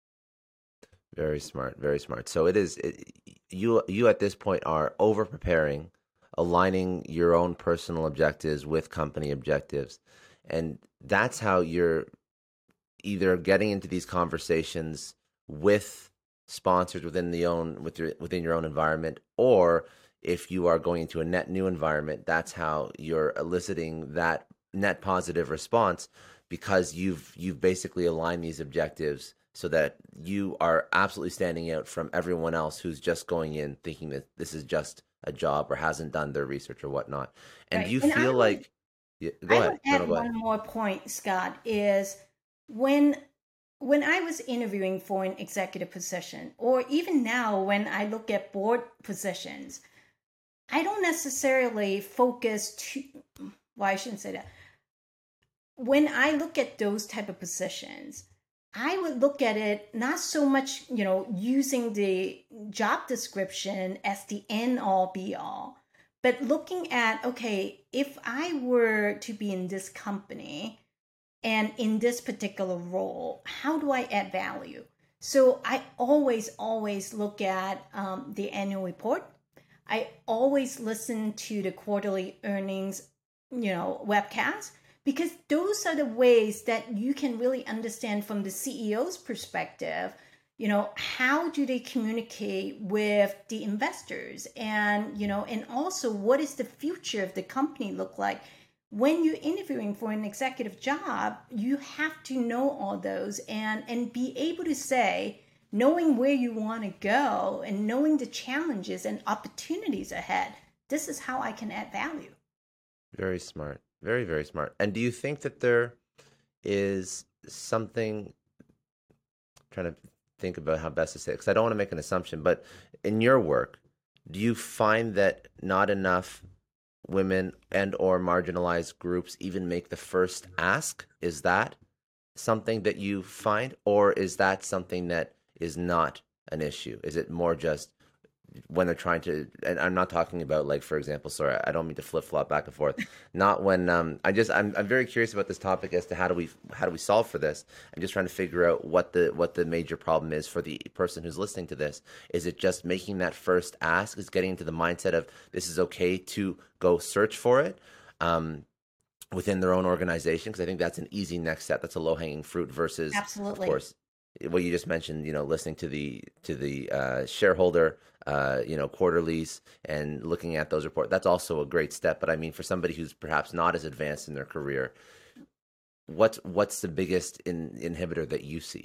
Very smart, very smart. So it is it, you you at this point are over preparing, aligning your own personal objectives with company objectives. And that's how you're either getting into these conversations with sponsors within the own with your, within your own environment, or if you are going into a net new environment, that's how you're eliciting that net positive response, because you've you've basically aligned these objectives so that you are absolutely standing out from everyone else who's just going in thinking that this is just a job or hasn't done their research or whatnot. And Right. do you And feel I would, like, yeah, go I ahead, would no, no, add go ahead. one more point, Scott, is when when I was interviewing for an executive position, or even now when I look at board positions, I don't necessarily focus too, well, I shouldn't say that. When I look at those type of positions, I would look at it not so much, you know, using the job description as the end all be all, but looking at, okay, if I were to be in this company and in this particular role, how do I add value? So I always, always look at um, the annual report. I always listen to the quarterly earnings, you know, webcast, because those are the ways that you can really understand from the C E O's perspective, you know, how do they communicate with the investors, and, you know, and also what is the future of the company look like. When you're interviewing for an executive job, you have to know all those and and be able to say, knowing where you want to go and knowing the challenges and opportunities ahead, this is how I can add value. Very smart. Very, very smart. And do you think that there is something, trying to think about how best to say it, because I don't want to make an assumption, but in your work, do you find that not enough women and or marginalized groups even make the first ask? Is that something that you find, or is that something that is not an issue? Is it more just when they're trying to, and I'm not talking about, like, for example, sorry, I don't mean to flip flop back and forth. Not when um, I just I'm I'm very curious about this topic as to how do we how do we solve for this. I'm just trying to figure out what the what the major problem is for the person who's listening to this. Is it just making that first ask? Is getting into the mindset of this is okay to go search for it um, within their own organization? Because I think that's an easy next step. That's a low hanging fruit versus, Absolutely. of course, what you just mentioned, you know, listening to the to the uh, shareholder, uh, you know, quarterlies and looking at those reports. That's also a great step. But I mean, for somebody who's perhaps not as advanced in their career, what's what's the biggest in, inhibitor that you see?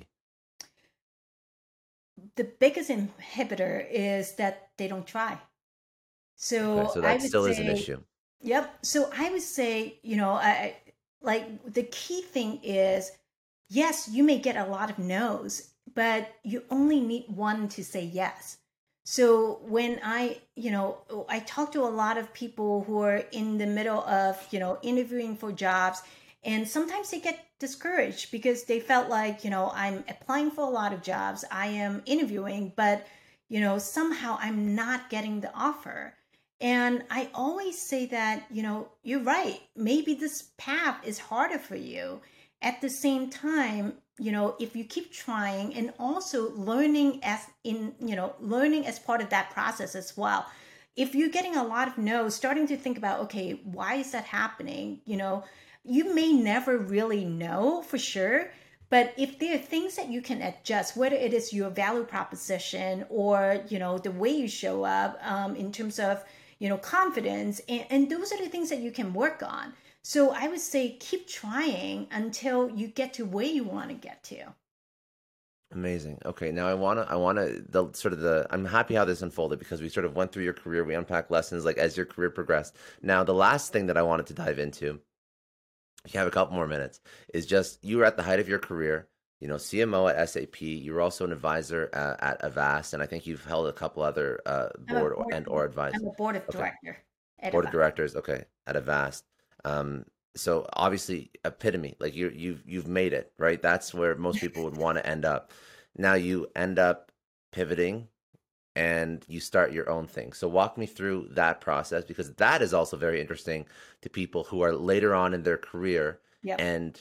The biggest inhibitor is that they don't try. So, Okay, so I that would still say, is an issue. Yep. So I would say, you know, I like the key thing is, yes, you may get a lot of no's, but you only need one to say yes. So when I, you know, I talk to a lot of people who are in the middle of, you know, interviewing for jobs, and sometimes they get discouraged because they felt like, you know, I'm applying for a lot of jobs, I am interviewing, but, you know, somehow I'm not getting the offer. And I always say that, you know, you're right. Maybe this path is harder for you. At the same time, you know, if you keep trying and also learning as in, you know, learning as part of that process as well. If you're getting a lot of no's, starting to think about, okay, why is that happening? You know, you may never really know for sure. But if there are things that you can adjust, whether it is your value proposition or, you know, the way you show up um, in terms of, you know, confidence, and, and those are the things that you can work on. So I would say keep trying until you get to where you want to get to. Amazing. Okay, now I wanna, I wanna, the sort of the, I'm happy how this unfolded because we sort of went through your career, we unpacked lessons like as your career progressed. Now, the last thing that I wanted to dive into, if you have a couple more minutes, is just you were at the height of your career, you know, C M O at S A P. You were also an advisor uh, at Avast, and I think you've held a couple other uh, I'm a board or, board, and or advisor. I'm a board of Okay, director at board of Avast. directors. Okay, at Avast. Um, so obviously epitome, like you you've you've made it, right? That's where most people would want to end up. Now you end up pivoting and you start your own thing. So walk me through that process, because that is also very interesting to people who are later on in their career. Yep. And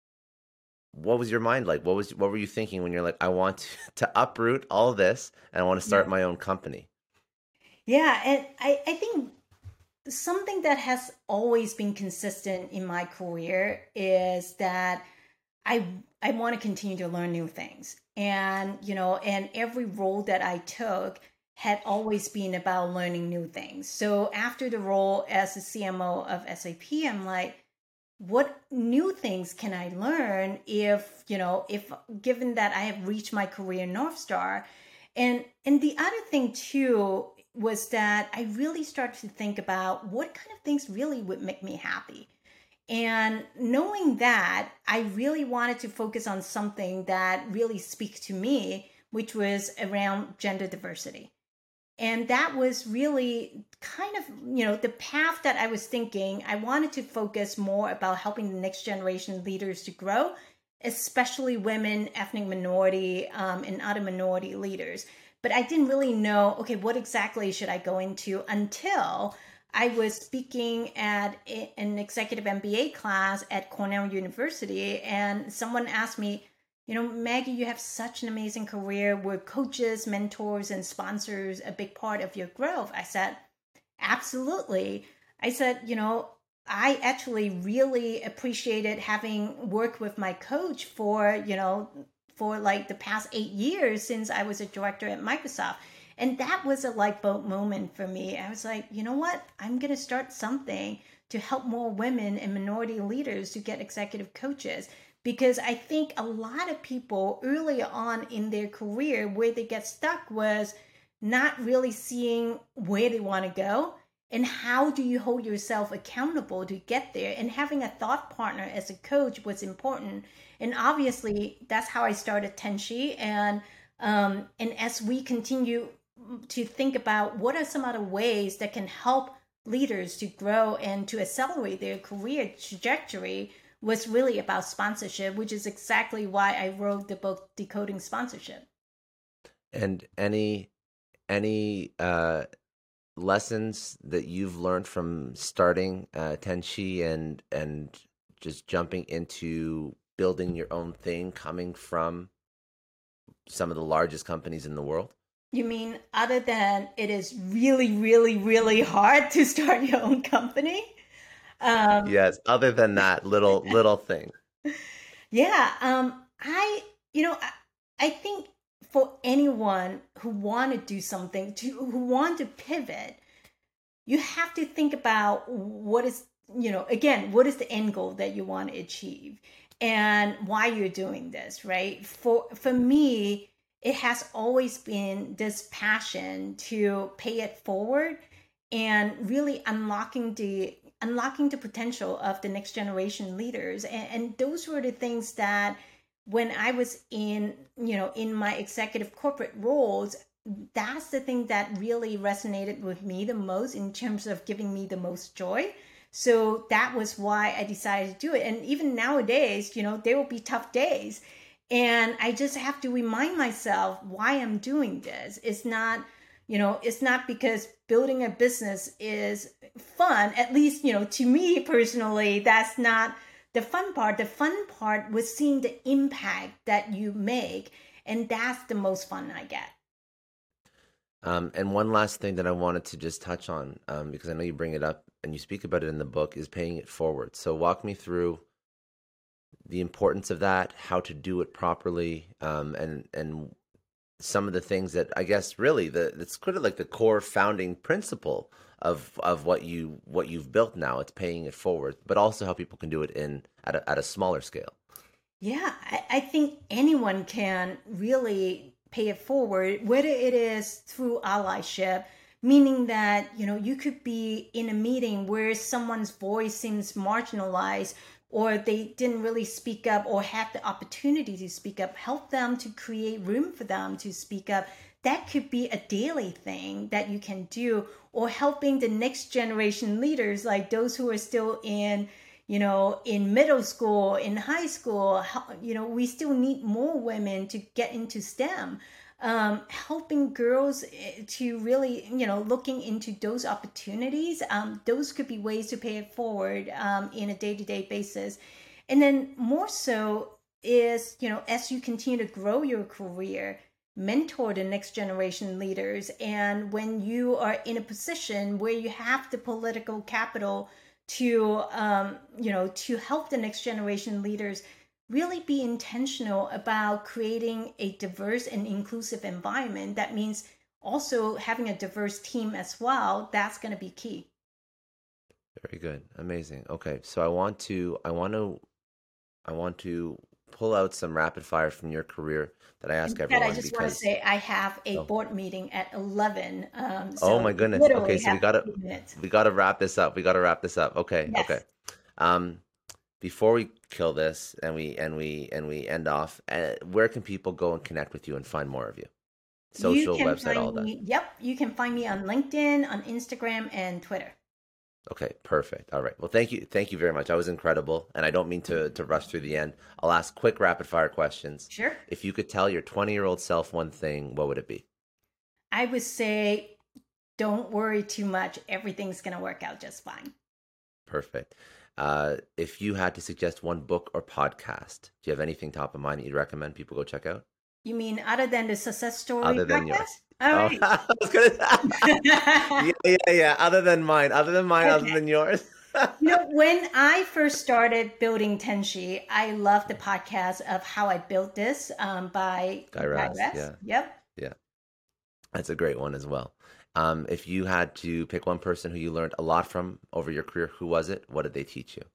what was your mind like? What was what were you thinking when you're like, I want to, to uproot all this and I want to start Yeah. my own company? Yeah, and I, I think something that has always been consistent in my career is that I I want to continue to learn new things. And, you know, and every role that I took had always been about learning new things. So after the role as the C M O of S A P, I'm like, what new things can I learn if, you know, if given that I have reached my career North Star? And and the other thing too was that I really started to think about what kind of things really would make me happy. And knowing that, I really wanted to focus on something that really speaks to me, which was around gender diversity. And that was really kind of, you know, the path that I was thinking. I wanted to focus more about helping the next generation leaders to grow, especially women, ethnic minority, um, and other minority leaders. But I didn't really know, okay, what exactly should I go into until I was speaking at a, an executive M B A class at Cornell University, and someone asked me, you know, Maggie, you have such an amazing career. Were coaches, mentors, and sponsors a big part of your growth? I said, absolutely. I said, you know, I actually really appreciated having worked with my coach for, you know, for like the past eight years since I was a director at Microsoft. And that was a light bulb moment for me. I was like, you know what? I'm going to start something to help more women and minority leaders to get executive coaches. Because I think a lot of people early on in their career, where they get stuck was not really seeing where they want to go and how do you hold yourself accountable to get there. And having a thought partner as a coach was important. And obviously, that's how I started Tenshi. And um, and as we continue to think about what are some other ways that can help leaders to grow and to accelerate their career trajectory, was really about sponsorship, which is exactly why I wrote the book Decoding Sponsorship. And any any uh, lessons that you've learned from starting uh, Tenshi and and just jumping into building your own thing, coming from some of the largest companies in the world? You mean other than it is really, really, really hard to start your own company? Um, Yes, other than that little little thing. yeah, um, I, you know, I, I think for anyone who want to do something, to who want to pivot, you have to think about what is, you know, again, what is the end goal that you want to achieve and why you're doing this, right? For for me, it has always been this passion to pay it forward and really unlocking the unlocking the potential of the next generation leaders. And, and those were the things that when I was in, you know, in my executive corporate roles, that's the thing that really resonated with me the most in terms of giving me the most joy. So that was why I decided to do it. And even nowadays, you know, there will be tough days. And I just have to remind myself why I'm doing this. It's not, you know, it's not because building a business is fun. At least, you know, to me personally, that's not the fun part. The fun part was seeing the impact that you make. And that's the most fun I get. Um, and one last thing that I wanted to just touch on, um, because I know you bring it up and you speak about it in the book, is paying it forward. So walk me through the importance of that, how to do it properly, um, and and some of the things that I guess really the it's kind of like the core founding principle of of what you what you've built now. It's paying it forward, but also how people can do it in at a, at a smaller scale. Yeah, I, I think anyone can really pay it forward, whether it is through allyship, meaning that, you know, you could be in a meeting where someone's voice seems marginalized or they didn't really speak up or had the opportunity to speak up. Help them to create room for them to speak up. That could be a daily thing that you can do, or helping the next generation leaders, like those who are still in, you know, in middle school, in high school. You know, we still need more women to get into STEM. um, helping girls to really, you know, looking into those opportunities. Um, those could be ways to pay it forward um, in a day-to-day basis. And then more so is, you know, as you continue to grow your career, mentor the next generation leaders. And when you are in a position where you have the political capital to, um, you know, to help the next generation leaders, really be intentional about creating a diverse and inclusive environment. That means also having a diverse team as well. That's going to be key. Very good. Amazing. Okay. So I want to, I want to, I want to pull out some rapid fire from your career that I ask In fact, everyone. I just because... want to say I have a oh. board meeting at eleven. Um, so oh my goodness. Okay. So we gotta, we gotta wrap this up. We gotta wrap this up. Okay. Yes. Okay. Um, Before we kill this and we and we and we end off, uh, where can people go and connect with you and find more of you? Social, you website, all that. Me, yep, you can find me on LinkedIn, on Instagram, and Twitter. Okay, perfect. All right. Well, thank you, thank you very much. That was incredible, and I don't mean to to rush through the end. I'll ask quick rapid fire questions. Sure. If you could tell your twenty year old self one thing, what would it be? I would say, don't worry too much. Everything's gonna work out just fine. Perfect. Uh, if you had to suggest one book or podcast, do you have anything top of mind that you'd recommend people go check out? You mean other than the Success Story Other than podcast? yours. All oh, right. I was gonna... yeah, yeah, yeah. Other than mine, other than mine, okay. Other than yours. You know, when I first started building Tenshi, I loved the podcast of How I Built This um, by Guy Raz. Raz. Yeah. Yep. Yeah. That's a great one as well. Um, if you had to pick one person who you learned a lot from over your career, who was it? What did they teach you?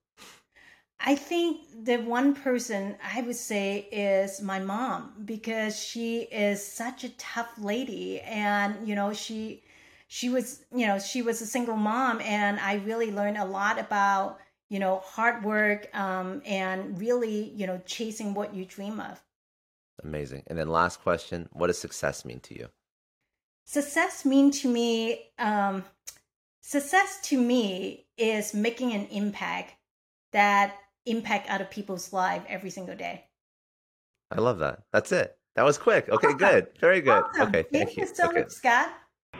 I think the one person I would say is my mom, because she is such a tough lady, and you know she she was you know she was a single mom, and I really learned a lot about you know hard work um, and really you know chasing what you dream of. Amazing. And then last question: what does success mean to you? Success mean to me. Um, success to me is making an impact that impact other people's life every single day. I love that. That's it. That was quick. Okay, awesome. Good. Very good. Awesome. Okay, thank, thank you. you so okay. much, Scott.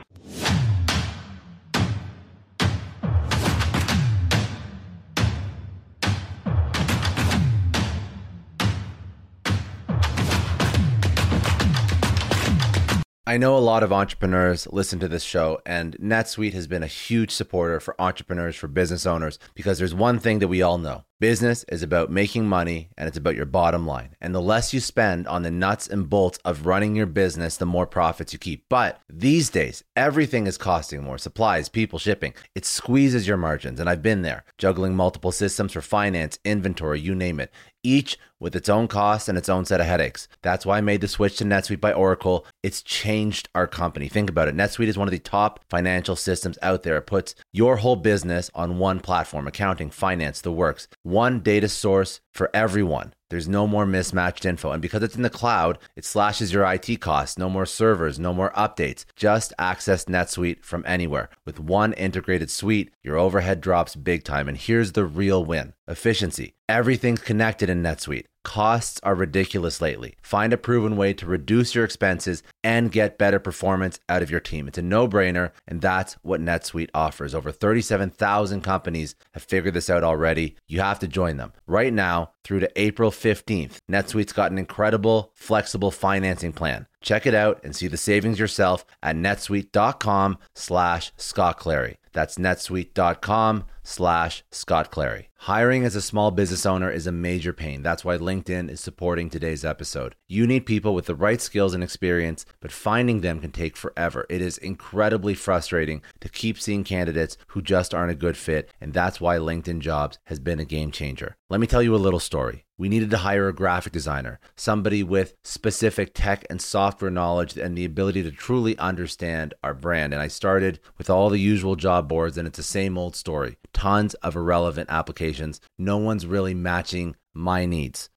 I know a lot of entrepreneurs listen to this show, and NetSuite has been a huge supporter for entrepreneurs, for business owners, because there's one thing that we all know. Business is about making money, and it's about your bottom line. And the less you spend on the nuts and bolts of running your business, the more profits you keep. But these days, everything is costing more. Supplies, people, shipping. It squeezes your margins, and I've been there, juggling multiple systems for finance, inventory, you name it, each with its own costs and its own set of headaches. That's why I made the switch to NetSuite by Oracle. It's changed our company. Think about it. NetSuite is one of the top financial systems out there. It puts your whole business on one platform: accounting, finance, the works. One data source for everyone. There's no more mismatched info. And because it's in the cloud, it slashes your I T costs. No more servers, no more updates. Just access NetSuite from anywhere. With one integrated suite, your overhead drops big time. And here's the real win: efficiency. Everything's connected in NetSuite. Costs are ridiculous lately. Find a proven way to reduce your expenses and get better performance out of your team. It's a no-brainer, and that's what NetSuite offers. Over thirty-seven thousand companies have figured this out already. You have to join them. Right now, through to April fifteenth, NetSuite's got an incredible, flexible financing plan. Check it out and see the savings yourself at netsuite.com slash Scott Clary. That's netsuite.com slash Scott Clary. Hiring as a small business owner is a major pain. That's why LinkedIn is supporting today's episode. You need people with the right skills and experience, but finding them can take forever. It is incredibly frustrating to keep seeing candidates who just aren't a good fit, and that's why LinkedIn Jobs has been a game changer. Let me tell you a little story. We needed to hire a graphic designer, somebody with specific tech and software knowledge and the ability to truly understand our brand. And I started with all the usual job boards, and it's the same old story. Tons of irrelevant applications. No one's really matching my needs.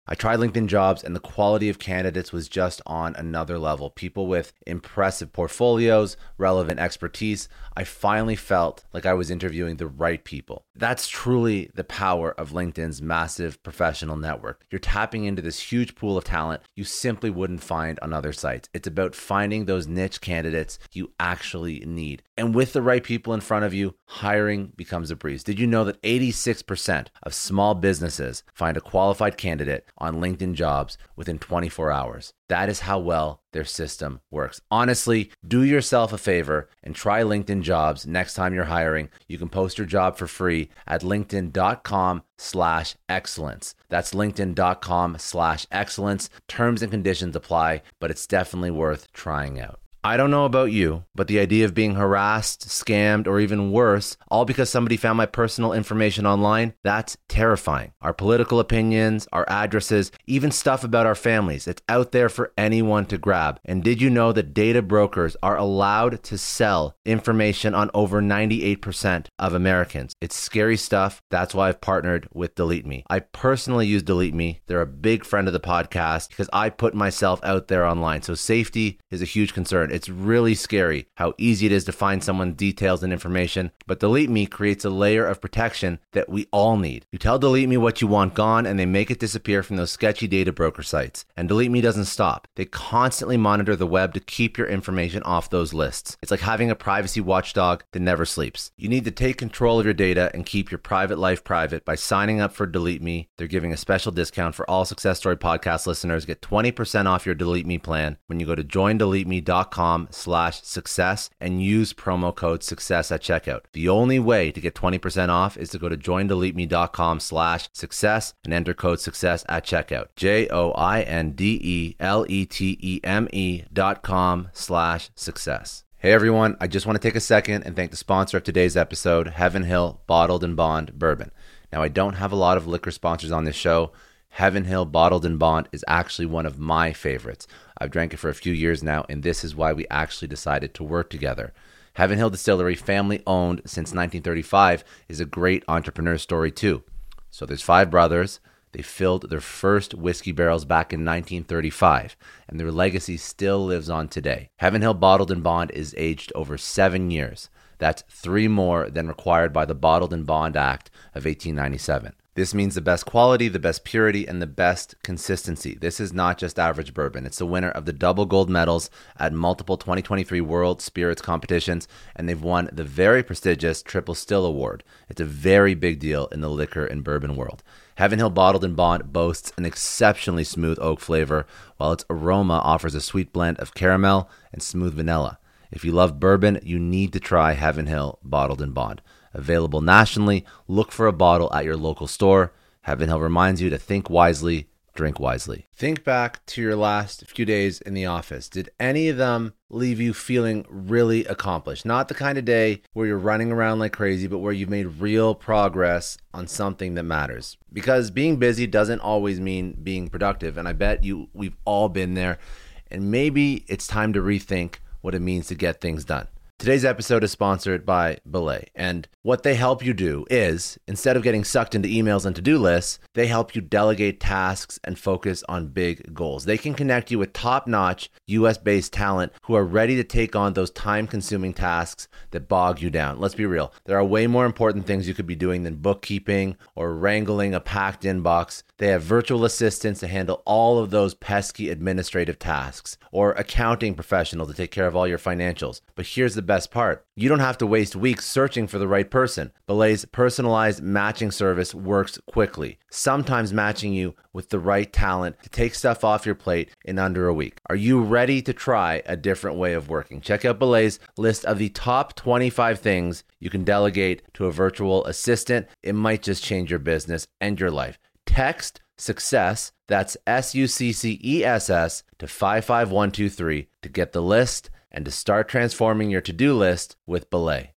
I tried LinkedIn Jobs and the quality of candidates was just on another level. People with impressive portfolios, relevant expertise. I finally felt like I was interviewing the right people. That's truly the power of LinkedIn's massive professional network. You're tapping into this huge pool of talent you simply wouldn't find on other sites. It's about finding those niche candidates you actually need. And with the right people in front of you, hiring becomes a breeze. Did you know that eighty-six percent of small businesses find a qualified candidate on LinkedIn Jobs within twenty-four hours? That is how well their system works. Honestly, do yourself a favor and try LinkedIn Jobs next time you're hiring. You can post your job for free at linkedin.com slash excellence. That's linkedin.com slash excellence. Terms and conditions apply, but it's definitely worth trying out. I don't know about you, but the idea of being harassed, scammed, or even worse, all because somebody found my personal information online, that's terrifying. Our political opinions, our addresses, even stuff about our families, it's out there for anyone to grab. And did you know that data brokers are allowed to sell information on over ninety-eight percent of Americans? It's scary stuff. That's why I've partnered with Delete Me. I personally use Delete Me. They're a big friend of the podcast because I put myself out there online. So safety is a huge concern. It's really scary how easy it is to find someone's details and information, but Delete Me creates a layer of protection that we all need. You tell Delete Me what you want gone, and they make it disappear from those sketchy data broker sites. And Delete Me doesn't stop. They constantly monitor the web to keep your information off those lists. It's like having a privacy watchdog that never sleeps. You need to take control of your data and keep your private life private by signing up for Delete Me. They're giving a special discount for all Success Story podcast listeners. Get twenty percent off your Delete Me plan when you go to join delete me dot com slash success and use promo code success at checkout. The only way to get twenty percent off is to go to join delete me dot com slash success and enter code success at checkout. J O I N D E L E T E M E dot com slash success. Hey everyone, I just want to take a second and thank the sponsor of today's episode, Heaven Hill Bottled and Bond Bourbon. Now, I don't have a lot of liquor sponsors on this show. Heaven Hill Bottled and Bond is actually one of my favorites. I've drank it for a few years now, and this is why we actually decided to work together. Heaven Hill Distillery, family owned since nineteen thirty-five, is a great entrepreneur story too. So there's five brothers. They filled their first whiskey barrels back in nineteen thirty-five, and their legacy still lives on today. Heaven Hill Bottled and Bond is aged over seven years. That's three more than required by the Bottled and Bond Act of eighteen ninety-seven. This means the best quality, the best purity, and the best consistency. This is not just average bourbon. It's the winner of the double gold medals at multiple twenty twenty-three World Spirits competitions, and they've won the very prestigious Triple Still Award. It's a very big deal in the liquor and bourbon world. Heaven Hill Bottled and Bond boasts an exceptionally smooth oak flavor, while its aroma offers a sweet blend of caramel and smooth vanilla. If you love bourbon, you need to try Heaven Hill Bottled and Bond. Available nationally, look for a bottle at your local store. Heaven Hill reminds you to think wisely, drink wisely. Think back to your last few days in the office. Did any of them leave you feeling really accomplished? Not the kind of day where you're running around like crazy, but where you've made real progress on something that matters. Because being busy doesn't always mean being productive, and I bet you we've all been there. And maybe it's time to rethink what it means to get things done. Today's episode is sponsored by Belay, and what they help you do is, instead of getting sucked into emails and to-do lists, they help you delegate tasks and focus on big goals. They can connect you with top-notch U S-based talent who are ready to take on those time-consuming tasks that bog you down. Let's be real. There are way more important things you could be doing than bookkeeping or wrangling a packed inbox. They have virtual assistants to handle all of those pesky administrative tasks, or accounting professional to take care of all your financials. But here's the best part. You don't have to waste weeks searching for the right person. Belay's personalized matching service works quickly, sometimes matching you with the right talent to take stuff off your plate in under a week. Are you ready to try a different way of working? Check out Belay's list of the top twenty-five things you can delegate to a virtual assistant. It might just change your business and your life. Text SUCCESS, that's S U C C E S S, to five five one two three to get the list and to start transforming your to-do list with Belay.